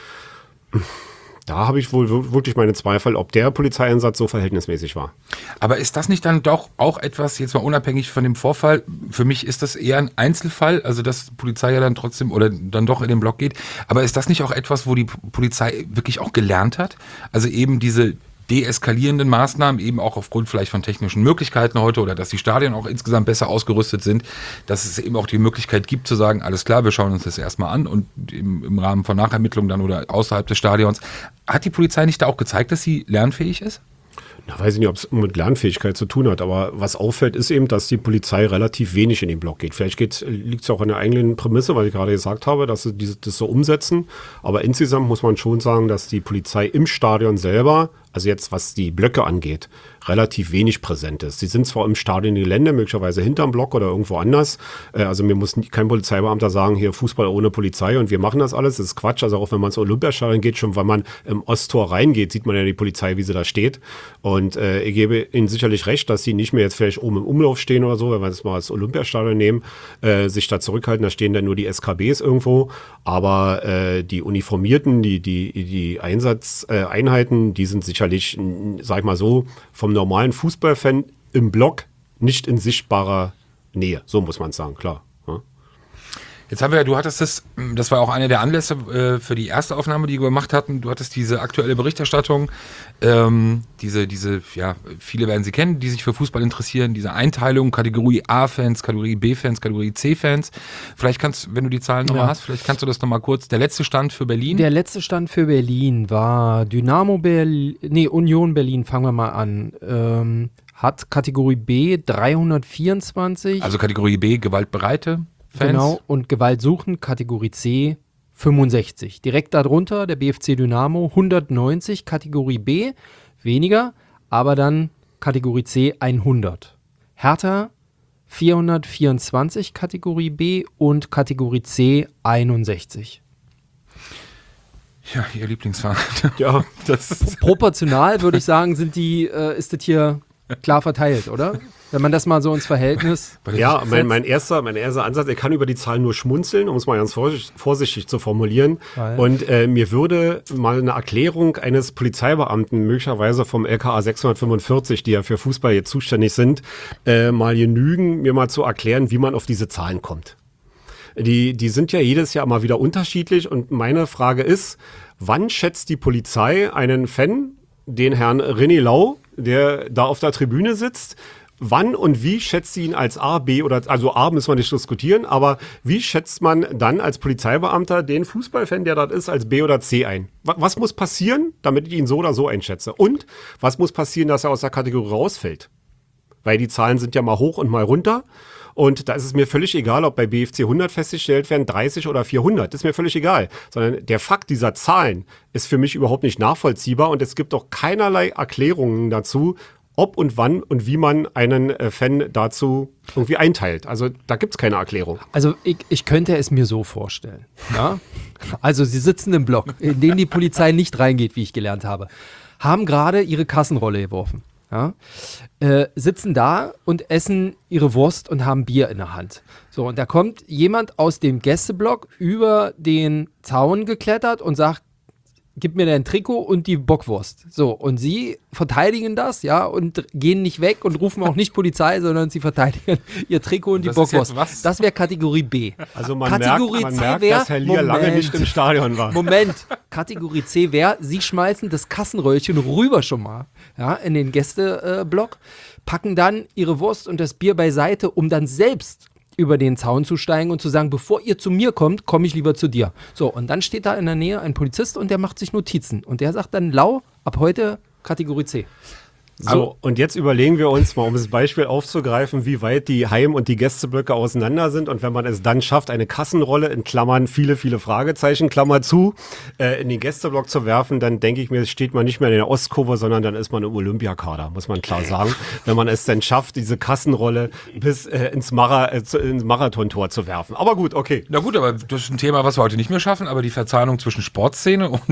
da habe ich wohl wirklich meine Zweifel, ob der Polizeieinsatz so verhältnismäßig war. Aber ist das nicht dann doch auch etwas, jetzt mal unabhängig von dem Vorfall, für mich ist das eher ein Einzelfall, also dass die Polizei ja dann trotzdem oder dann doch in den Block geht, aber ist das nicht auch etwas, wo die Polizei wirklich auch gelernt hat? Also eben diese deeskalierenden Maßnahmen, eben auch aufgrund vielleicht von technischen Möglichkeiten heute oder dass die Stadien auch insgesamt besser ausgerüstet sind, dass es eben auch die Möglichkeit gibt zu sagen, alles klar, wir schauen uns das erstmal an und im Rahmen von Nachermittlungen dann oder außerhalb des Stadions. Hat die Polizei nicht da auch gezeigt, dass sie lernfähig ist? Na, weiß ich nicht, ob es mit Lernfähigkeit zu tun hat, aber was auffällt, ist eben, dass die Polizei relativ wenig in den Block geht. Vielleicht liegt es auch an der eigenen Prämisse, weil ich gerade gesagt habe, dass sie das so umsetzen. Aber insgesamt muss man schon sagen, dass die Polizei im Stadion selber, also jetzt was die Blöcke angeht, relativ wenig präsent ist. Sie sind zwar im Stadiongelände, möglicherweise hinterm Block oder irgendwo anders. Also mir muss kein Polizeibeamter sagen, hier Fußball ohne Polizei und wir machen das alles. Das ist Quatsch. Also auch wenn man ins Olympiastadion geht, schon wenn man im Osttor reingeht, sieht man ja die Polizei, wie sie da steht. Und ich gebe Ihnen sicherlich recht, dass sie nicht mehr jetzt vielleicht oben im Umlauf stehen oder so, wenn wir das mal als Olympiastadion nehmen, sich da zurückhalten. Da stehen dann nur die SKBs irgendwo. Aber die Uniformierten, die Einsatzeinheiten, die sind sicherlich, sag ich mal so, vom normalen Fußballfan im Block nicht in sichtbarer Nähe. So muss man es sagen, klar. Ja. Jetzt haben wir ja, du hattest das war auch einer der Anlässe für die erste Aufnahme, die wir gemacht hatten. Du hattest diese aktuelle Berichterstattung, diese, ja, viele werden sie kennen, die sich für Fußball interessieren, diese Einteilung, Kategorie A-Fans, Kategorie B-Fans, Kategorie C-Fans. Vielleicht wenn du die Zahlen nochmal hast, vielleicht kannst du das nochmal kurz, der letzte Stand für Berlin. Der letzte Stand für Berlin war Union Berlin, fangen wir mal an, hat Kategorie B 324. Also Kategorie B, gewaltbereite Fans. Genau, und gewaltsuchend, Kategorie C 65. Direkt darunter der BFC Dynamo 190, Kategorie B weniger, aber dann Kategorie C 100. Hertha 424, Kategorie B und Kategorie C 61. Ja, ihr Lieblingsverein. Ja, das proportional würde ich sagen, ist das hier klar verteilt, oder? Wenn man das mal so ins Verhältnis. Ja, mein erster Ansatz, ich kann über die Zahlen nur schmunzeln, um es mal ganz vorsichtig zu formulieren. Und mir würde mal eine Erklärung eines Polizeibeamten, möglicherweise vom LKA 645, die ja für Fußball jetzt zuständig sind, mal genügen, mir mal zu erklären, wie man auf diese Zahlen kommt. Die sind ja jedes Jahr mal wieder unterschiedlich und meine Frage ist, wann schätzt die Polizei einen Fan, den Herrn René Lau, der da auf der Tribüne sitzt, wann und wie schätzt sie ihn als A, B oder, also A müssen wir nicht diskutieren, aber wie schätzt man dann als Polizeibeamter den Fußballfan, der dort ist, als B oder C ein? Was muss passieren, damit ich ihn so oder so einschätze? Und was muss passieren, dass er aus der Kategorie rausfällt? Weil die Zahlen sind ja mal hoch und mal runter. Und da ist es mir völlig egal, ob bei BFC 100 festgestellt werden, 30 oder 400. Das ist mir völlig egal. Sondern der Fakt dieser Zahlen ist für mich überhaupt nicht nachvollziehbar. Und es gibt auch keinerlei Erklärungen dazu, ob und wann und wie man einen Fan dazu irgendwie einteilt. Also da gibt es keine Erklärung. Also ich könnte es mir so vorstellen. Ja? Also sie sitzen im Block, in den die Polizei nicht reingeht, wie ich gelernt habe, haben gerade ihre Kassenrolle geworfen. Ja? Sitzen da und essen ihre Wurst und haben Bier in der Hand. So, und da kommt jemand aus dem Gästeblock über den Zaun geklettert und sagt, gib mir dein Trikot und die Bockwurst. So, und sie verteidigen das, ja, und gehen nicht weg und rufen auch nicht Polizei, sondern sie verteidigen ihr Trikot und die Bockwurst. Das wäre Kategorie B. Also man Kategorie merkt, C dass Herr Lier lange nicht im Stadion war. Moment, Kategorie C wäre, sie schmeißen das Kassenröllchen rüber schon mal, ja, in den Gästeblock, packen dann ihre Wurst und das Bier beiseite, um dann selbst über den Zaun zu steigen und zu sagen, bevor ihr zu mir kommt, komme ich lieber zu dir. So, und dann steht da in der Nähe ein Polizist und der macht sich Notizen. Und der sagt dann lau, ab heute Kategorie C. So, und jetzt überlegen wir uns mal, um das Beispiel aufzugreifen, wie weit die Heim- und die Gästeblöcke auseinander sind. Und wenn man es dann schafft, eine Kassenrolle in Klammern, viele, viele Fragezeichen, Klammer zu, in den Gästeblock zu werfen, dann denke ich mir, steht man nicht mehr in der Ostkurve, sondern dann ist man im Olympiakader, muss man klar sagen. Wenn man es dann schafft, diese Kassenrolle bis ins Marathontor zu werfen. Aber gut, okay. Na gut, aber das ist ein Thema, was wir heute nicht mehr schaffen, aber die Verzahnung zwischen Sportszene und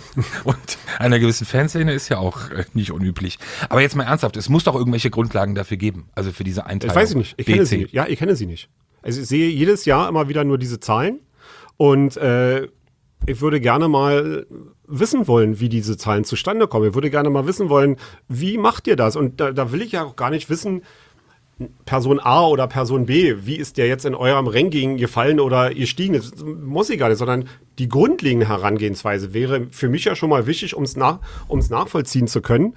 einer gewissen Fanszene ist ja auch nicht unüblich. Aber jetzt mal ernsthaft, es muss doch irgendwelche Grundlagen dafür geben, also für diese Einteilung. Ich weiß nicht, ich kenne sie nicht. Ja, ich kenne sie nicht. Also ich sehe jedes Jahr immer wieder nur diese Zahlen und ich würde gerne mal wissen wollen, wie diese Zahlen zustande kommen. Ich würde gerne mal wissen wollen, wie macht ihr das? Und da will ich ja auch gar nicht wissen, Person A oder Person B, wie ist der jetzt in eurem Ranking gefallen oder gestiegen? Das muss ich gar nicht, sondern die grundlegende Herangehensweise wäre für mich ja schon mal wichtig, um es nachvollziehen zu können,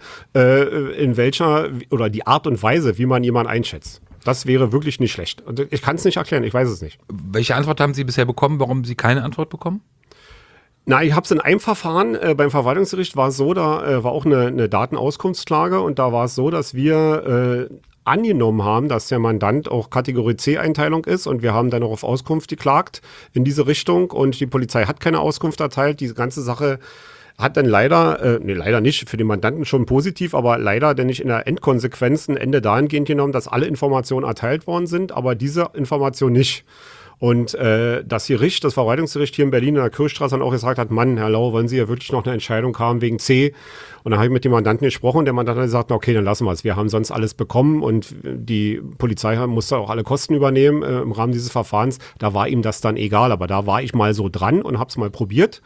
in welcher oder die Art und Weise, wie man jemanden einschätzt. Das wäre wirklich nicht schlecht. Und ich kann es nicht erklären, ich weiß es nicht. Welche Antwort haben Sie bisher bekommen, warum Sie keine Antwort bekommen? Na, ich habe es in einem Verfahren, beim Verwaltungsgericht war es so, da war auch eine Datenauskunftsklage und da war es so, dass wir angenommen haben, dass der Mandant auch Kategorie C-Einteilung ist und wir haben dann auch auf Auskunft geklagt in diese Richtung und die Polizei hat keine Auskunft erteilt. Diese ganze Sache hat dann leider nicht, für den Mandanten schon positiv, aber leider dann nicht in der Endkonsequenz ein Ende dahingehend genommen, dass alle Informationen erteilt worden sind, aber diese Information nicht. Und das Gericht, das Verwaltungsgericht hier in Berlin in der Kirchstraße dann auch gesagt hat, Mann, Herr Lau, wollen Sie ja wirklich noch eine Entscheidung haben wegen C? Und dann habe ich mit dem Mandanten gesprochen und der Mandant hat gesagt, okay, dann lassen wir es. Wir haben sonst alles bekommen und die Polizei musste auch alle Kosten übernehmen im Rahmen dieses Verfahrens. Da war ihm das dann egal, aber da war ich mal so dran und habe es mal probiert.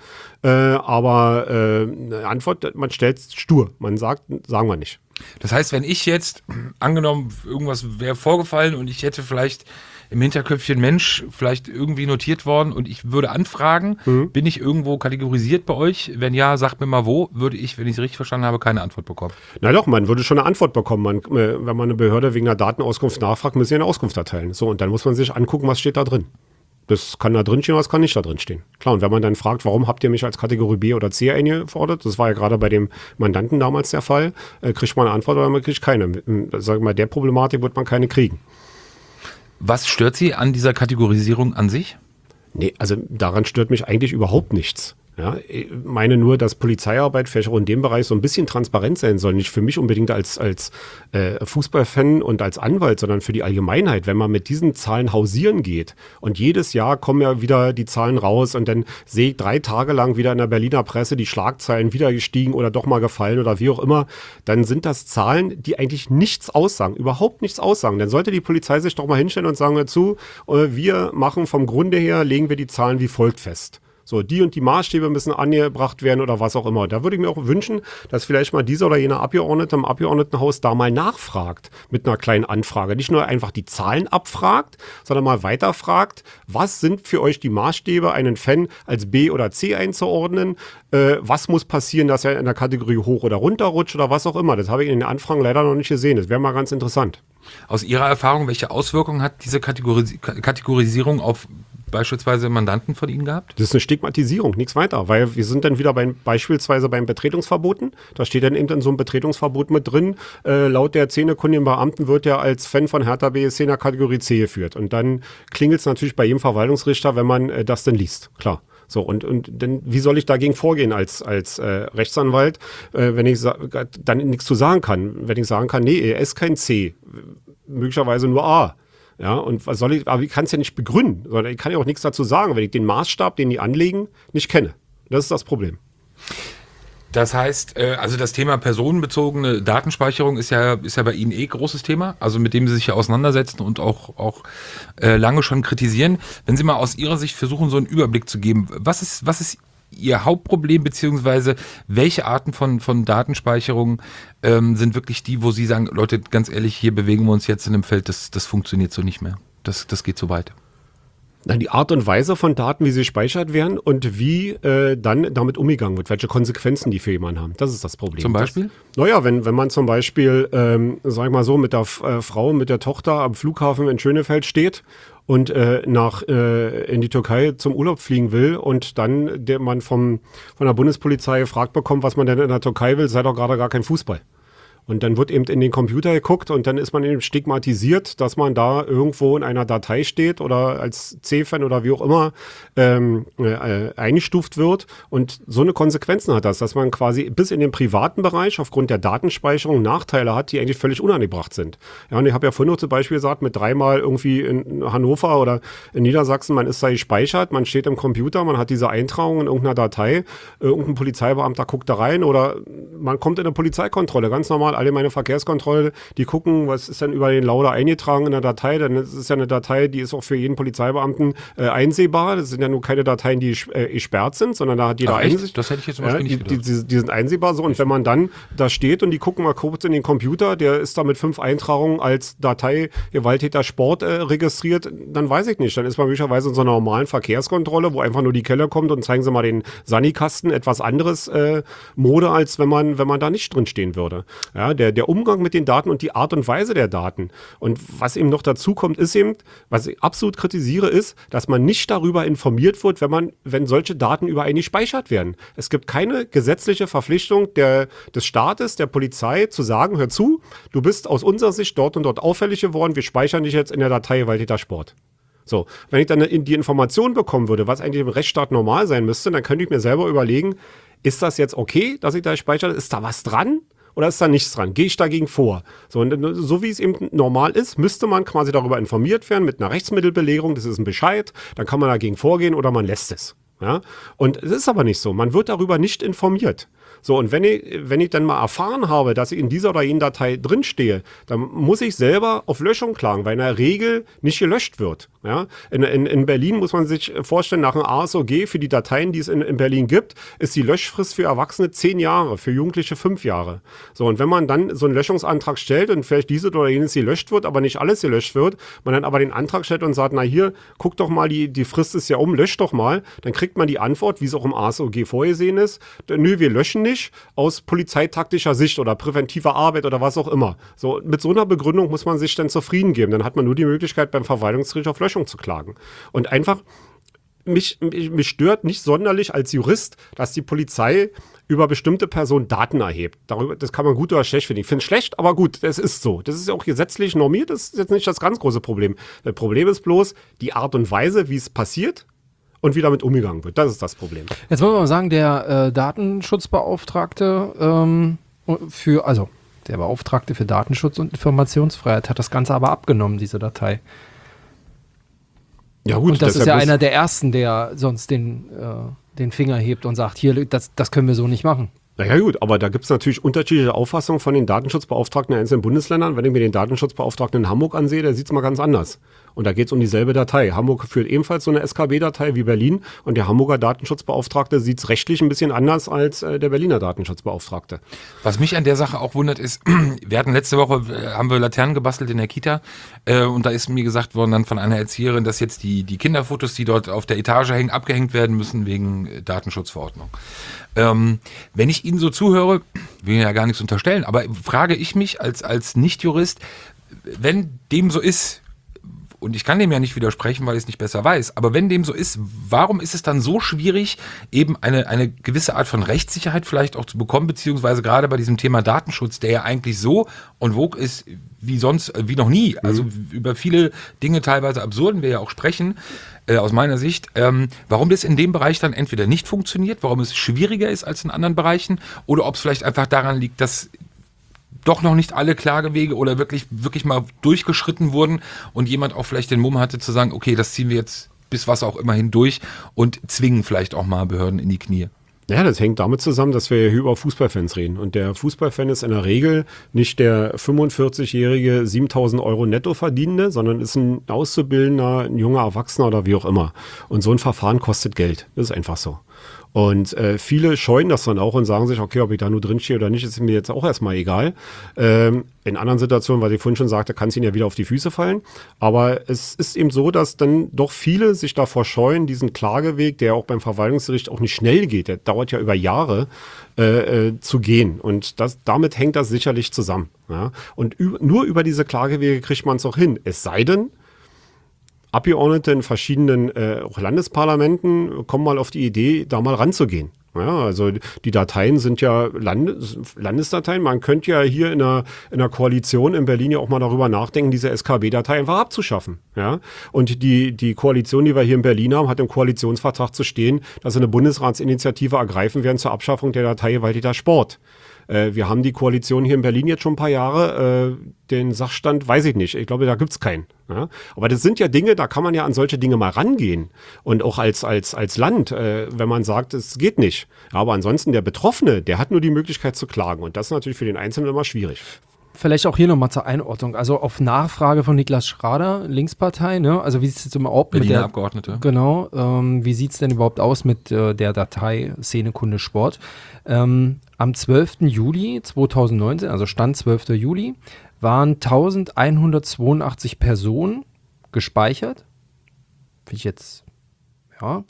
Aber eine Antwort, man stellt stur. Man sagt, sagen wir nicht. Das heißt, wenn ich jetzt, angenommen, irgendwas wäre vorgefallen und ich hätte vielleicht im Hinterköpfchen Mensch vielleicht irgendwie notiert worden und ich würde anfragen, bin ich irgendwo kategorisiert bei euch? Wenn ja, sagt mir mal wo, würde ich, wenn ich es richtig verstanden habe, keine Antwort bekommen. Na doch, man würde schon eine Antwort bekommen. Wenn man eine Behörde wegen einer Datenauskunft nachfragt, müssen sie eine Auskunft erteilen. So, und dann muss man sich angucken, was steht da drin. Das kann da drin stehen, was kann nicht da drin stehen. Klar, und wenn man dann fragt, warum habt ihr mich als Kategorie B oder C eingefordert, das war ja gerade bei dem Mandanten damals der Fall, kriegt man eine Antwort oder man kriegt keine. Sag ich mal, der Problematik wird man keine kriegen. Was stört Sie an dieser Kategorisierung an sich? Nee, also daran stört mich eigentlich überhaupt nichts. Ja, ich meine nur, dass Polizeiarbeit vielleicht auch in dem Bereich so ein bisschen transparent sein soll. Nicht für mich unbedingt als Fußballfan und als Anwalt, sondern für die Allgemeinheit. Wenn man mit diesen Zahlen hausieren geht und jedes Jahr kommen ja wieder die Zahlen raus und dann sehe ich 3 Tage lang wieder in der Berliner Presse die Schlagzeilen wieder gestiegen oder doch mal gefallen oder wie auch immer, dann sind das Zahlen, die eigentlich nichts aussagen, überhaupt nichts aussagen. Dann sollte die Polizei sich doch mal hinstellen und sagen dazu, wir machen vom Grunde her, legen wir die Zahlen wie folgt fest. So, die und die Maßstäbe müssen angebracht werden oder was auch immer. Da würde ich mir auch wünschen, dass vielleicht mal dieser oder jener Abgeordnete im Abgeordnetenhaus da mal nachfragt mit einer kleinen Anfrage. Nicht nur einfach die Zahlen abfragt, sondern mal weiterfragt, was sind für euch die Maßstäbe, einen Fan als B oder C einzuordnen? Was muss passieren, dass er in der Kategorie hoch oder runter rutscht oder was auch immer? Das habe ich in den Anfragen leider noch nicht gesehen. Das wäre mal ganz interessant. Aus Ihrer Erfahrung, welche Auswirkungen hat diese Kategorisierung auf beispielsweise Mandanten von Ihnen gehabt? Das ist eine Stigmatisierung, nichts weiter, weil wir sind dann wieder beispielsweise beim Betretungsverboten. Da steht dann eben in so einem Betretungsverbot mit drin, laut der zehnekundigen Beamten wird er als Fan von Hertha BSC in der Kategorie C geführt. Und dann klingelt es natürlich bei jedem Verwaltungsrichter, wenn man das dann liest, klar. So, und dann, wie soll ich dagegen vorgehen als Rechtsanwalt, wenn ich dann nichts zu sagen kann? Wenn ich sagen kann, nee, er ist kein C, möglicherweise nur A. Ja, und was soll ich, aber ich kann es ja nicht begründen, sondern ich kann ja auch nichts dazu sagen, wenn ich den Maßstab, den die anlegen, nicht kenne. Das ist das Problem. Das heißt, also das Thema personenbezogene Datenspeicherung ist ja bei Ihnen großes Thema, also mit dem Sie sich ja auseinandersetzen und auch lange schon kritisieren. Wenn Sie mal aus Ihrer Sicht versuchen, so einen Überblick zu geben, was ist Ihr Hauptproblem, beziehungsweise welche Arten von Datenspeicherung sind wirklich die, wo Sie sagen, Leute, ganz ehrlich, hier bewegen wir uns jetzt in einem Feld, das funktioniert so nicht mehr. Das geht so weit. Na, die Art und Weise von Daten, wie sie gespeichert werden und wie dann damit umgegangen wird, welche Konsequenzen die für jemanden haben. Das ist das Problem. Zum Beispiel? Naja, wenn man zum Beispiel, sag ich mal so, mit der Frau, mit der Tochter am Flughafen in Schönefeld steht und in die Türkei zum Urlaub fliegen will und dann man von der Bundespolizei gefragt bekommt, was man denn in der Türkei will, sei doch gerade gar kein Fußball. Und dann wird eben in den Computer geguckt und dann ist man eben stigmatisiert, dass man da irgendwo in einer Datei steht oder als C-Fan oder wie auch immer eingestuft wird. Und so eine Konsequenzen hat das, dass man quasi bis in den privaten Bereich aufgrund der Datenspeicherung Nachteile hat, die eigentlich völlig unangebracht sind. Ja, und ich habe ja vorhin noch zum Beispiel gesagt, mit 3-mal irgendwie in Hannover oder in Niedersachsen, man ist da gespeichert, man steht im Computer, man hat diese Eintragung in irgendeiner Datei, irgendein Polizeibeamter guckt da rein oder man kommt in eine Polizeikontrolle, ganz normal. Alle meine Verkehrskontrolle, die gucken, was ist denn über den Lauder eingetragen in der Datei, denn es ist ja eine Datei, die ist auch für jeden Polizeibeamten einsehbar. Das sind ja nur keine Dateien, die gesperrt sind, sondern da hat jeder Einsicht. Das hätte ich jetzt zum Beispiel nicht gedacht. Die sind einsehbar so und wenn man dann da steht und die gucken mal kurz in den Computer, der ist da mit 5 Eintragungen als Datei Gewalttäter Sport registriert, dann weiß ich nicht. Dann ist man möglicherweise in so einer normalen Verkehrskontrolle, wo einfach nur die Kelle kommt und zeigen sie mal den Sanikasten, etwas anderes Mode, als wenn man da nicht drin stehen würde. Ja, der Umgang mit den Daten und die Art und Weise der Daten. Und was eben noch dazu kommt, ist eben, was ich absolut kritisiere, ist, dass man nicht darüber informiert wird, wenn solche Daten über einen gespeichert werden. Es gibt keine gesetzliche Verpflichtung des Staates, der Polizei, zu sagen, hör zu, du bist aus unserer Sicht dort und dort auffällig geworden, wir speichern dich jetzt in der Datei Gewalttäter Sport. So, wenn ich dann die Information bekommen würde, was eigentlich im Rechtsstaat normal sein müsste, dann könnte ich mir selber überlegen, ist das jetzt okay, dass ich da speichere? Ist da was dran? Oder ist da nichts dran? Gehe ich dagegen vor? So, und so wie es eben normal ist, müsste man quasi darüber informiert werden mit einer Rechtsmittelbelehrung. Das ist ein Bescheid. Dann kann man dagegen vorgehen oder man lässt es. Ja? Und es ist aber nicht so. Man wird darüber nicht informiert. So, und wenn ich dann mal erfahren habe, dass ich in dieser oder jenen Datei drinstehe, dann muss ich selber auf Löschung klagen, weil in der Regel nicht gelöscht wird. Ja? In Berlin muss man sich vorstellen, nach einem ASOG für die Dateien, die es in Berlin gibt, ist die Löschfrist für Erwachsene 10 Jahre, für Jugendliche 5 Jahre. So, und wenn man dann so einen Löschungsantrag stellt und vielleicht diese oder jenes gelöscht wird, aber nicht alles gelöscht wird, man dann aber den Antrag stellt und sagt, na hier, guck doch mal, die Frist ist ja lösch doch mal, dann kriegt man die Antwort, wie es auch im ASOG vorgesehen ist, nö, wir löschen nicht, aus polizeitaktischer Sicht oder präventiver Arbeit oder was auch immer. So, mit so einer Begründung muss man sich dann zufrieden geben. Dann hat man nur die Möglichkeit, beim Verwaltungsgericht auf Löschung zu klagen. Und einfach, mich stört nicht sonderlich als Jurist, dass die Polizei über bestimmte Personen Daten erhebt. Das kann man gut oder schlecht finden. Ich finde es schlecht, aber gut, das ist so. Das ist ja auch gesetzlich normiert, das ist jetzt nicht das ganz große Problem. Das Problem ist bloß die Art und Weise, wie es passiert und wie damit umgegangen wird. Das ist das Problem. Jetzt muss man mal sagen, der Datenschutzbeauftragte der Beauftragte für Datenschutz und Informationsfreiheit hat das Ganze aber abgenommen, diese Datei. Ja gut, und das ist ja einer der Ersten, der sonst den Finger hebt und sagt, hier, das können wir so nicht machen. Naja gut, aber da gibt es natürlich unterschiedliche Auffassungen von den Datenschutzbeauftragten in einzelnen Bundesländern. Wenn ich mir den Datenschutzbeauftragten in Hamburg ansehe, der sieht es mal ganz anders. Und da geht es um dieselbe Datei. Hamburg führt ebenfalls so eine SKB-Datei wie Berlin und der Hamburger Datenschutzbeauftragte sieht es rechtlich ein bisschen anders als der Berliner Datenschutzbeauftragte. Was mich an der Sache auch wundert ist, wir hatten letzte Woche, haben wir Laternen gebastelt in der Kita und da ist mir gesagt worden dann von einer Erzieherin, dass jetzt die Kinderfotos, die dort auf der Etage hängen, abgehängt werden müssen wegen Datenschutzverordnung. Wenn ich Ihnen so zuhöre, will ich ja gar nichts unterstellen, aber frage ich mich als Nicht-Jurist, wenn dem so ist, und ich kann dem ja nicht widersprechen, weil ich es nicht besser weiß, aber wenn dem so ist, warum ist es dann so schwierig, eben eine gewisse Art von Rechtssicherheit vielleicht auch zu bekommen, beziehungsweise gerade bei diesem Thema Datenschutz, der ja eigentlich so en vogue ist wie noch nie, also über viele Dinge teilweise absurden wir ja auch sprechen, aus meiner Sicht, warum das in dem Bereich dann entweder nicht funktioniert, warum es schwieriger ist als in anderen Bereichen oder ob es vielleicht einfach daran liegt, dass doch noch nicht alle Klagewege oder wirklich mal durchgeschritten wurden und jemand auch vielleicht den Mumm hatte zu sagen, okay, das ziehen wir jetzt bis was auch immer hindurch und zwingen vielleicht auch mal Behörden in die Knie. Ja, das hängt damit zusammen, dass wir hier über Fußballfans reden. Und der Fußballfan ist in der Regel nicht der 45-jährige 7.000 Euro netto verdienende, sondern ist ein Auszubildender, ein junger Erwachsener oder wie auch immer. Und so ein Verfahren kostet Geld. Das ist einfach so. Und viele scheuen das dann auch und sagen sich, okay, ob ich da nur drin stehe oder nicht, ist mir jetzt auch erstmal egal. In anderen Situationen, weil ich vorhin schon sagte, kann es ihnen ja wieder auf die Füße fallen. Aber es ist eben so, dass dann doch viele sich davor scheuen, diesen Klageweg, der auch beim Verwaltungsgericht auch nicht schnell geht, der dauert ja über Jahre, zu gehen. Und damit hängt das sicherlich zusammen. Ja? Und nur über diese Klagewege kriegt man es auch hin. Es sei denn, Abgeordnete in verschiedenen auch Landesparlamenten kommen mal auf die Idee, da mal ranzugehen. Ja, also die Dateien sind ja Landesdateien. Man könnte ja hier in einer Koalition in Berlin ja auch mal darüber nachdenken, diese SKB-Datei einfach abzuschaffen. Ja? Und die Koalition, die wir hier in Berlin haben, hat im Koalitionsvertrag zu stehen, dass sie eine Bundesratsinitiative ergreifen werden zur Abschaffung der Datei gewaltiger Sport. Wir haben die Koalition hier in Berlin jetzt schon ein paar Jahre. Den Sachstand weiß ich nicht. Ich glaube, da gibt's keinen. Ja? Aber das sind ja Dinge, da kann man ja an solche Dinge mal rangehen. Und auch als Land, wenn man sagt, es geht nicht. Aber ansonsten der Betroffene, der hat nur die Möglichkeit zu klagen. Und das ist natürlich für den Einzelnen immer schwierig. Vielleicht auch hier nochmal zur Einordnung. Also auf Nachfrage von Niklas Schrader, Linkspartei, ne? Also wie sieht es jetzt überhaupt mit der Abgeordnete? Genau. Wie sieht es denn überhaupt aus mit der Datei Szenekunde Sport? Am 12. Juli 2019, also Stand 12. Juli, waren 1182 Personen gespeichert. Finde ich jetzt, ja.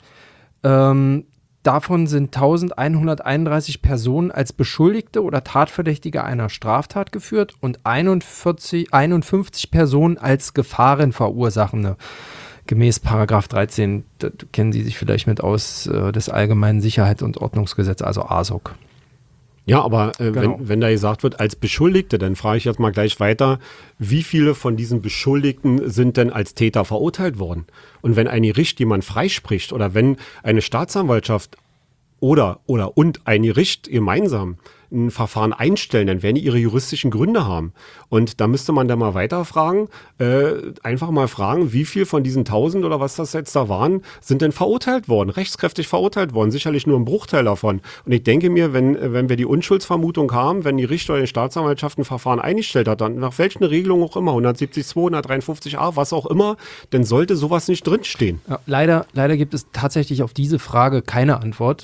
Davon sind 1131 Personen als Beschuldigte oder Tatverdächtige einer Straftat geführt und 51 Personen als Gefahrenverursachende. Gemäß Paragraph 13, da kennen Sie sich vielleicht mit aus, des Allgemeinen Sicherheits- und Ordnungsgesetzes, also ASOG. Ja, aber Genau. wenn da gesagt wird, als Beschuldigte, dann frage ich jetzt mal gleich weiter, wie viele von diesen Beschuldigten sind denn als Täter verurteilt worden? Und wenn ein Gericht jemand freispricht oder wenn eine Staatsanwaltschaft oder ein Gericht gemeinsam ein Verfahren einstellen, dann werden die ihre juristischen Gründe haben. Und da müsste man dann mal weiterfragen, einfach mal fragen, wie viel von diesen 1000 oder was das jetzt da waren, sind denn verurteilt worden, rechtskräftig verurteilt worden, sicherlich nur ein Bruchteil davon. Und ich denke mir, wenn wir die Unschuldsvermutung haben, wenn die Richter oder die Staatsanwaltschaft ein Verfahren eingestellt hat, dann nach welchen Regelungen auch immer, 172, 153a, was auch immer, dann sollte sowas nicht drinstehen. Ja, leider gibt es tatsächlich auf diese Frage keine Antwort.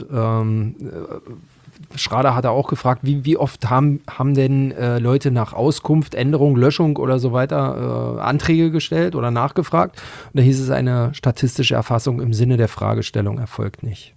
Schrader hat auch gefragt, wie oft haben denn Leute nach Auskunft, Änderung, Löschung oder so weiter Anträge gestellt oder nachgefragt. Und da hieß es, eine statistische Erfassung im Sinne der Fragestellung erfolgt nicht.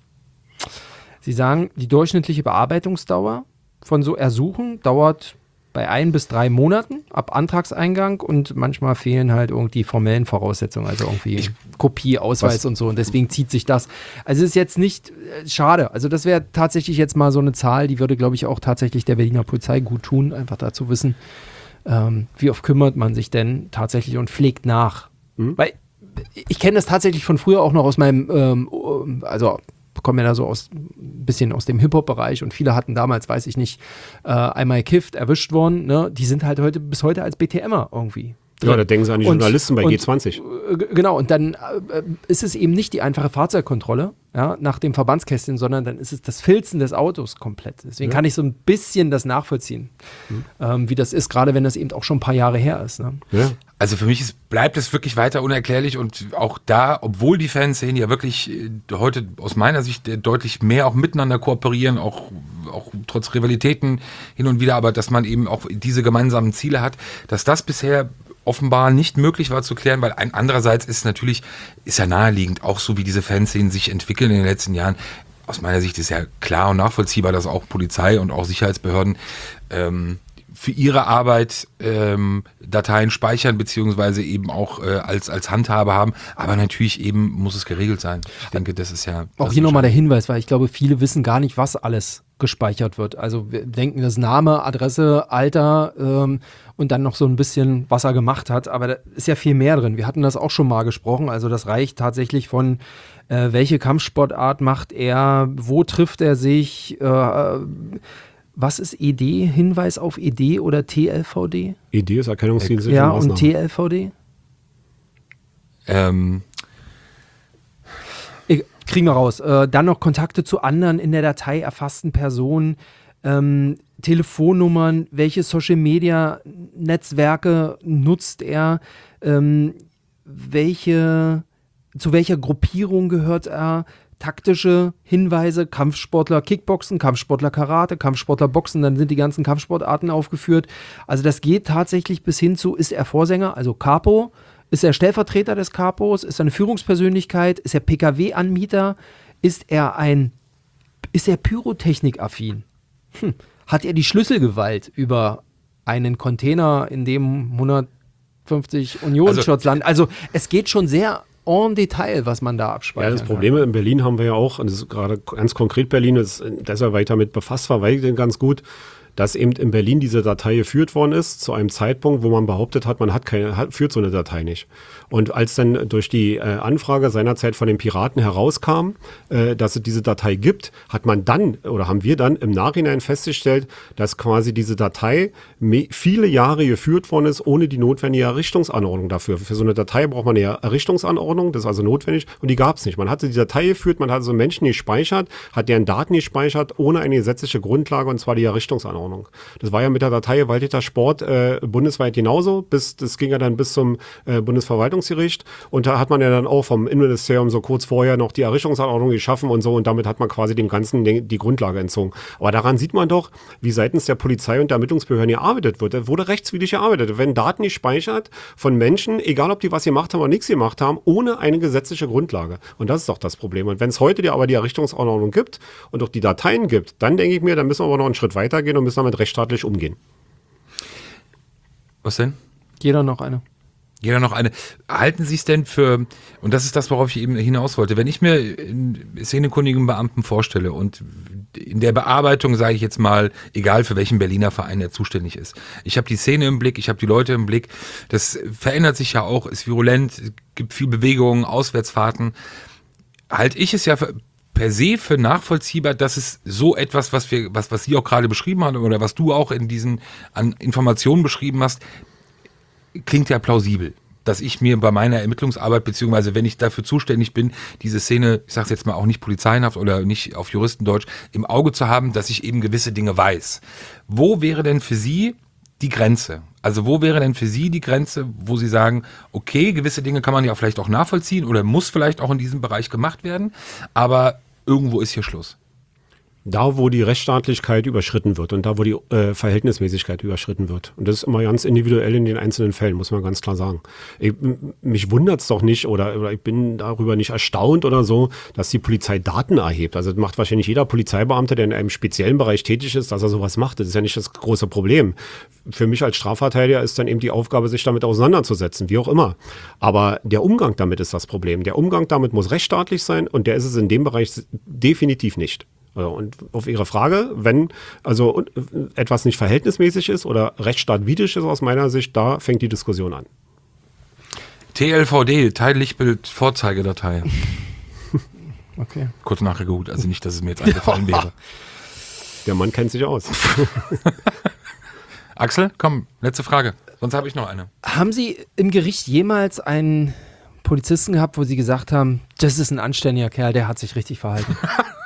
Sie sagen, die durchschnittliche Bearbeitungsdauer von so Ersuchen dauert bei 1 bis 3 Monaten ab Antragseingang und manchmal fehlen halt irgendwie formellen Voraussetzungen, also irgendwie Kopie, Ausweis und so und deswegen zieht sich das. Also es ist jetzt nicht schade, also das wäre tatsächlich jetzt mal so eine Zahl, die würde, glaube ich, auch tatsächlich der Berliner Polizei gut tun, einfach dazu wissen, wie oft kümmert man sich denn tatsächlich und pflegt nach. Weil ich kenne das tatsächlich von früher auch noch aus meinem, also kommen ja da so ein bisschen aus dem Hip-Hop-Bereich und viele hatten damals, weiß ich nicht, einmal gekifft, erwischt worden, ne? Die sind halt bis heute als BTMer irgendwie drin. Ja, da denken sie an die Journalisten bei G20. Genau, und dann ist es eben nicht die einfache Fahrzeugkontrolle, ja, nach dem Verbandskästchen, sondern dann ist es das Filzen des Autos komplett. Deswegen kann ich so ein bisschen das nachvollziehen, wie das ist, gerade wenn das eben auch schon ein paar Jahre her ist. Ne? Ja. Also für mich bleibt es wirklich weiter unerklärlich und auch da, obwohl die Fanszenen ja wirklich heute aus meiner Sicht deutlich mehr auch miteinander kooperieren, auch trotz Rivalitäten hin und wieder, aber dass man eben auch diese gemeinsamen Ziele hat, dass das bisher offenbar nicht möglich war zu klären, weil andererseits ist ja naheliegend, auch so wie diese Fanszenen sich entwickeln in den letzten Jahren. Aus meiner Sicht ist ja klar und nachvollziehbar, dass auch Polizei und auch Sicherheitsbehörden für ihre Arbeit Dateien speichern, beziehungsweise eben auch als Handhabe haben. Aber natürlich eben muss es geregelt sein. Ich denke, das ist ja... Auch hier nochmal der Hinweis, weil ich glaube, viele wissen gar nicht, was alles gespeichert wird. Also wir denken, das Name, Adresse, Alter und dann noch so ein bisschen, was er gemacht hat. Aber da ist ja viel mehr drin. Wir hatten das auch schon mal gesprochen. Also das reicht tatsächlich von, welche Kampfsportart macht er, wo trifft er sich, was ist ED? Hinweis auf ED oder TLVD? ED ist Erkennungsdienst. Ja, und TLVD? Kriegen wir raus. Dann noch Kontakte zu anderen in der Datei erfassten Personen, Telefonnummern, welche Social-Media-Netzwerke nutzt er, zu welcher Gruppierung gehört er, taktische Hinweise, Kampfsportler Kickboxen, Kampfsportler Karate, Kampfsportler Boxen, dann sind die ganzen Kampfsportarten aufgeführt. Also das geht tatsächlich bis hin zu, ist er Vorsänger, also Capo, ist er Stellvertreter des Capos, ist er eine Führungspersönlichkeit, ist er PKW-Anbieter, ist er Pyrotechnik-affin? Hat er die Schlüsselgewalt über einen Container, in dem 150 Union-Shirts landen? Also es geht schon sehr en Detail, was man da abspeichert. Ja, das Problem in Berlin haben wir ja auch, und das ist gerade ganz konkret Berlin, ist deshalb weiter mit befasst war, weil ich ganz gut, dass eben in Berlin diese Datei geführt worden ist, zu einem Zeitpunkt, wo man behauptet hat, man führt so eine Datei nicht. Und als dann durch die Anfrage seinerzeit von den Piraten herauskam, dass es diese Datei gibt, haben wir dann im Nachhinein festgestellt, dass quasi diese Datei viele Jahre geführt worden ist, ohne die notwendige Errichtungsanordnung dafür. Für so eine Datei braucht man eine Errichtungsanordnung, das ist also notwendig, und die gab es nicht. Man hatte die Datei geführt, man hatte so Menschen gespeichert, hat deren Daten gespeichert, ohne eine gesetzliche Grundlage, und zwar die Errichtungsanordnung. Das war ja mit der Datei gewaltigter Sport bundesweit genauso. Das ging ja dann bis zum Bundesverwaltungsgericht. Und da hat man ja dann auch vom Innenministerium so kurz vorher noch die Errichtungsanordnung geschaffen und so. Und damit hat man quasi dem Ganzen die Grundlage entzogen. Aber daran sieht man doch, wie seitens der Polizei und der Ermittlungsbehörden gearbeitet wird. Da wurde rechtswidrig gearbeitet. Da werden Daten gespeichert von Menschen, egal ob die was gemacht haben oder nichts gemacht haben, ohne eine gesetzliche Grundlage. Und das ist doch das Problem. Und wenn es heute aber die Errichtungsanordnung gibt und auch die Dateien gibt, dann denke ich mir, dann müssen wir aber noch einen Schritt weitergehen und müssen damit rechtsstaatlich umgehen. Was denn? Jeder noch eine. Halten Sie es denn für, und das ist das, worauf ich eben hinaus wollte, wenn ich mir einen szenekundigen Beamten vorstelle und in der Bearbeitung, sage ich jetzt mal, egal für welchen Berliner Verein er zuständig ist. Ich habe die Szene im Blick, ich habe die Leute im Blick, das verändert sich ja auch, ist virulent, gibt viel Bewegung, Auswärtsfahrten. Halte ich es ja per se für nachvollziehbar, dass es so etwas, was Sie auch gerade beschrieben haben oder was du auch in diesen an Informationen beschrieben hast, klingt ja plausibel, dass ich mir bei meiner Ermittlungsarbeit, beziehungsweise wenn ich dafür zuständig bin, diese Szene, ich sage jetzt mal auch nicht polizeienhaft oder nicht auf Juristendeutsch, im Auge zu haben, dass ich eben gewisse Dinge weiß. Wo wäre denn für Sie die Grenze? Also wo wäre denn für Sie die Grenze, wo Sie sagen, okay, gewisse Dinge kann man ja vielleicht auch nachvollziehen oder muss vielleicht auch in diesem Bereich gemacht werden, aber irgendwo ist hier Schluss. Da, wo die Rechtsstaatlichkeit überschritten wird und da, wo die Verhältnismäßigkeit überschritten wird. Und das ist immer ganz individuell in den einzelnen Fällen, muss man ganz klar sagen. Mich wundert es doch nicht oder ich bin darüber nicht erstaunt oder so, dass die Polizei Daten erhebt. Also das macht wahrscheinlich jeder Polizeibeamte, der in einem speziellen Bereich tätig ist, dass er sowas macht. Das ist ja nicht das große Problem. Für mich als Strafverteidiger ist dann eben die Aufgabe, sich damit auseinanderzusetzen, wie auch immer. Aber der Umgang damit ist das Problem. Der Umgang damit muss rechtsstaatlich sein und der ist es in dem Bereich definitiv nicht. Und auf Ihre Frage, wenn also etwas nicht verhältnismäßig ist oder rechtsstaatwidrig ist aus meiner Sicht, da fängt die Diskussion an. TLVD, Teillichtbild Vorzeigedatei. Okay. Kurz nachgegoogelt, also nicht, dass es mir jetzt eingefallen wäre. Der Mann kennt sich aus. Axel, komm, letzte Frage, sonst habe ich noch eine. Haben Sie im Gericht jemals einen Polizisten gehabt, wo Sie gesagt haben, das ist ein anständiger Kerl, der hat sich richtig verhalten?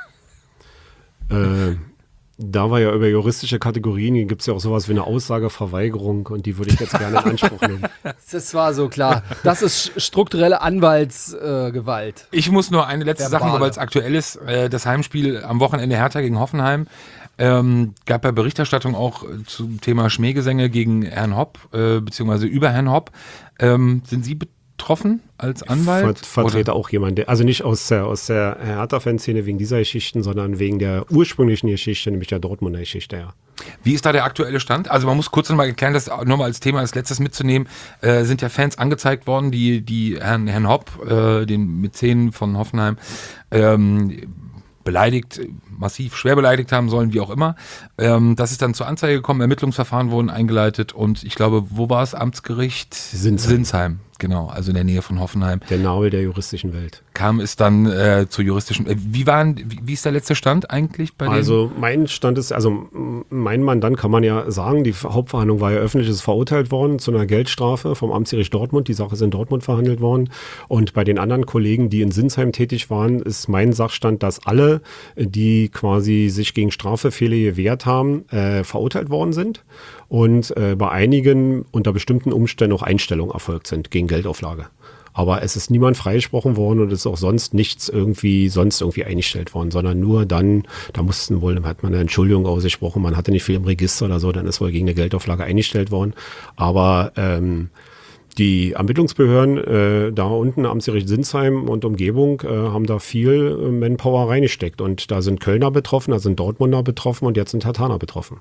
Da war ja über juristische Kategorien, gibt es ja auch sowas wie eine Aussageverweigerung und die würde ich jetzt gerne in Anspruch nehmen. Das war so klar. Das ist strukturelle Anwaltsgewalt. Ich muss nur eine letzte Sache, weil es aktuell ist. Das Heimspiel am Wochenende Hertha gegen Hoffenheim. Gab ja Berichterstattung auch zum Thema Schmähgesänge gegen Herrn Hopp, beziehungsweise über Herrn Hopp. Sind Sie betroffen als Anwalt? Vertrete auch jemand, also nicht aus der Hertha-Fanszene wegen dieser Geschichten, sondern wegen der ursprünglichen Geschichte, nämlich der Dortmunder Geschichte, ja. Wie ist da der aktuelle Stand? Also man muss kurz nochmal erklären, das nochmal als Thema als letztes mitzunehmen, sind ja Fans angezeigt worden, die Herrn Hopp, den Mäzen von Hoffenheim, beleidigt, massiv schwer beleidigt haben sollen, wie auch immer. Das ist dann zur Anzeige gekommen, Ermittlungsverfahren wurden eingeleitet und ich glaube, wo war es? Amtsgericht? Sinsheim, genau, also in der Nähe von Hoffenheim. Der Nabel der juristischen Welt. Kam es dann zur juristischen, wie ist der letzte Stand eigentlich bei Also mein Stand ist, mein Mandant kann man ja sagen, die Hauptverhandlung war ja öffentlich, ist verurteilt worden zu einer Geldstrafe vom Amtsgericht Dortmund. Die Sache ist in Dortmund verhandelt worden. Und bei den anderen Kollegen, die in Sinsheim tätig waren, ist mein Sachstand, dass alle, die quasi sich gegen Strafbefehle gewehrt haben, verurteilt worden sind. Und bei einigen unter bestimmten Umständen auch Einstellungen erfolgt sind gegen Geldauflage. Aber es ist niemand freigesprochen worden und es ist auch sonst nichts irgendwie eingestellt worden, sondern nur dann, da hat man eine Entschuldigung ausgesprochen, man hatte nicht viel im Register oder so, dann ist wohl gegen eine Geldauflage eingestellt worden. Aber die Ermittlungsbehörden da unten am Amtsgericht Sinsheim und Umgebung haben da viel Manpower reingesteckt. Und da sind Kölner betroffen, da sind Dortmunder betroffen und jetzt sind Herthaner betroffen.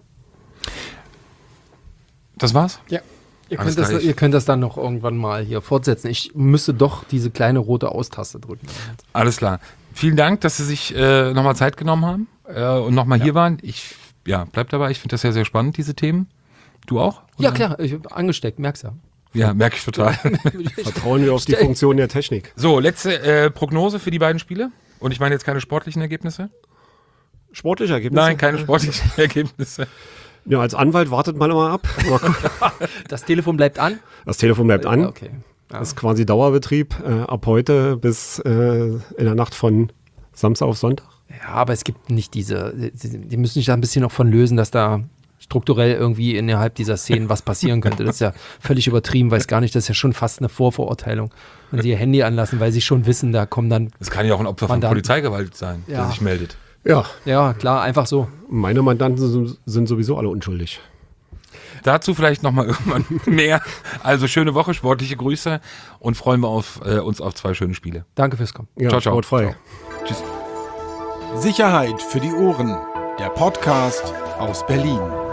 Das war's? Ja. Ihr könnt das dann noch irgendwann mal hier fortsetzen. Ich müsste doch diese kleine rote Austaste drücken. Alles klar. Vielen Dank, dass Sie sich nochmal Zeit genommen haben und nochmal hier waren. Bleib dabei. Ich finde das sehr, sehr spannend, diese Themen. Du auch? Oder? Ja, klar. Ich habe angesteckt, merkst ja. Ja, merke ich total. Vertrauen wir auf die Funktion der Technik. So, letzte Prognose für die beiden Spiele. Und ich meine jetzt keine sportlichen Ergebnisse? Sportliche Ergebnisse? Nein, keine sportlichen Ergebnisse. Ja, als Anwalt wartet man immer ab. Das Telefon bleibt an? Das Telefon bleibt an. Okay. Ja. Das ist quasi Dauerbetrieb ab heute bis in der Nacht von Samstag auf Sonntag. Ja, aber es gibt nicht die müssen sich da ein bisschen noch von lösen, dass da strukturell irgendwie innerhalb dieser Szenen was passieren könnte. Das ist ja völlig übertrieben, weiß gar nicht, das ist ja schon fast eine Vorverurteilung. Wenn sie ihr Handy anlassen, weil sie schon wissen, da kommen dann... Das kann ja auch ein Opfer von Polizeigewalt sein, der sich meldet. Ja, klar, einfach so. Meine Mandanten sind sowieso alle unschuldig. Dazu vielleicht nochmal irgendwann mehr. Also schöne Woche, sportliche Grüße und freuen wir uns auf 2 schöne Spiele. Danke fürs Kommen. Ja, ciao, ciao. Sportfrei. Ciao. Tschüss. Sicherheit für die Ohren. Der Podcast aus Berlin.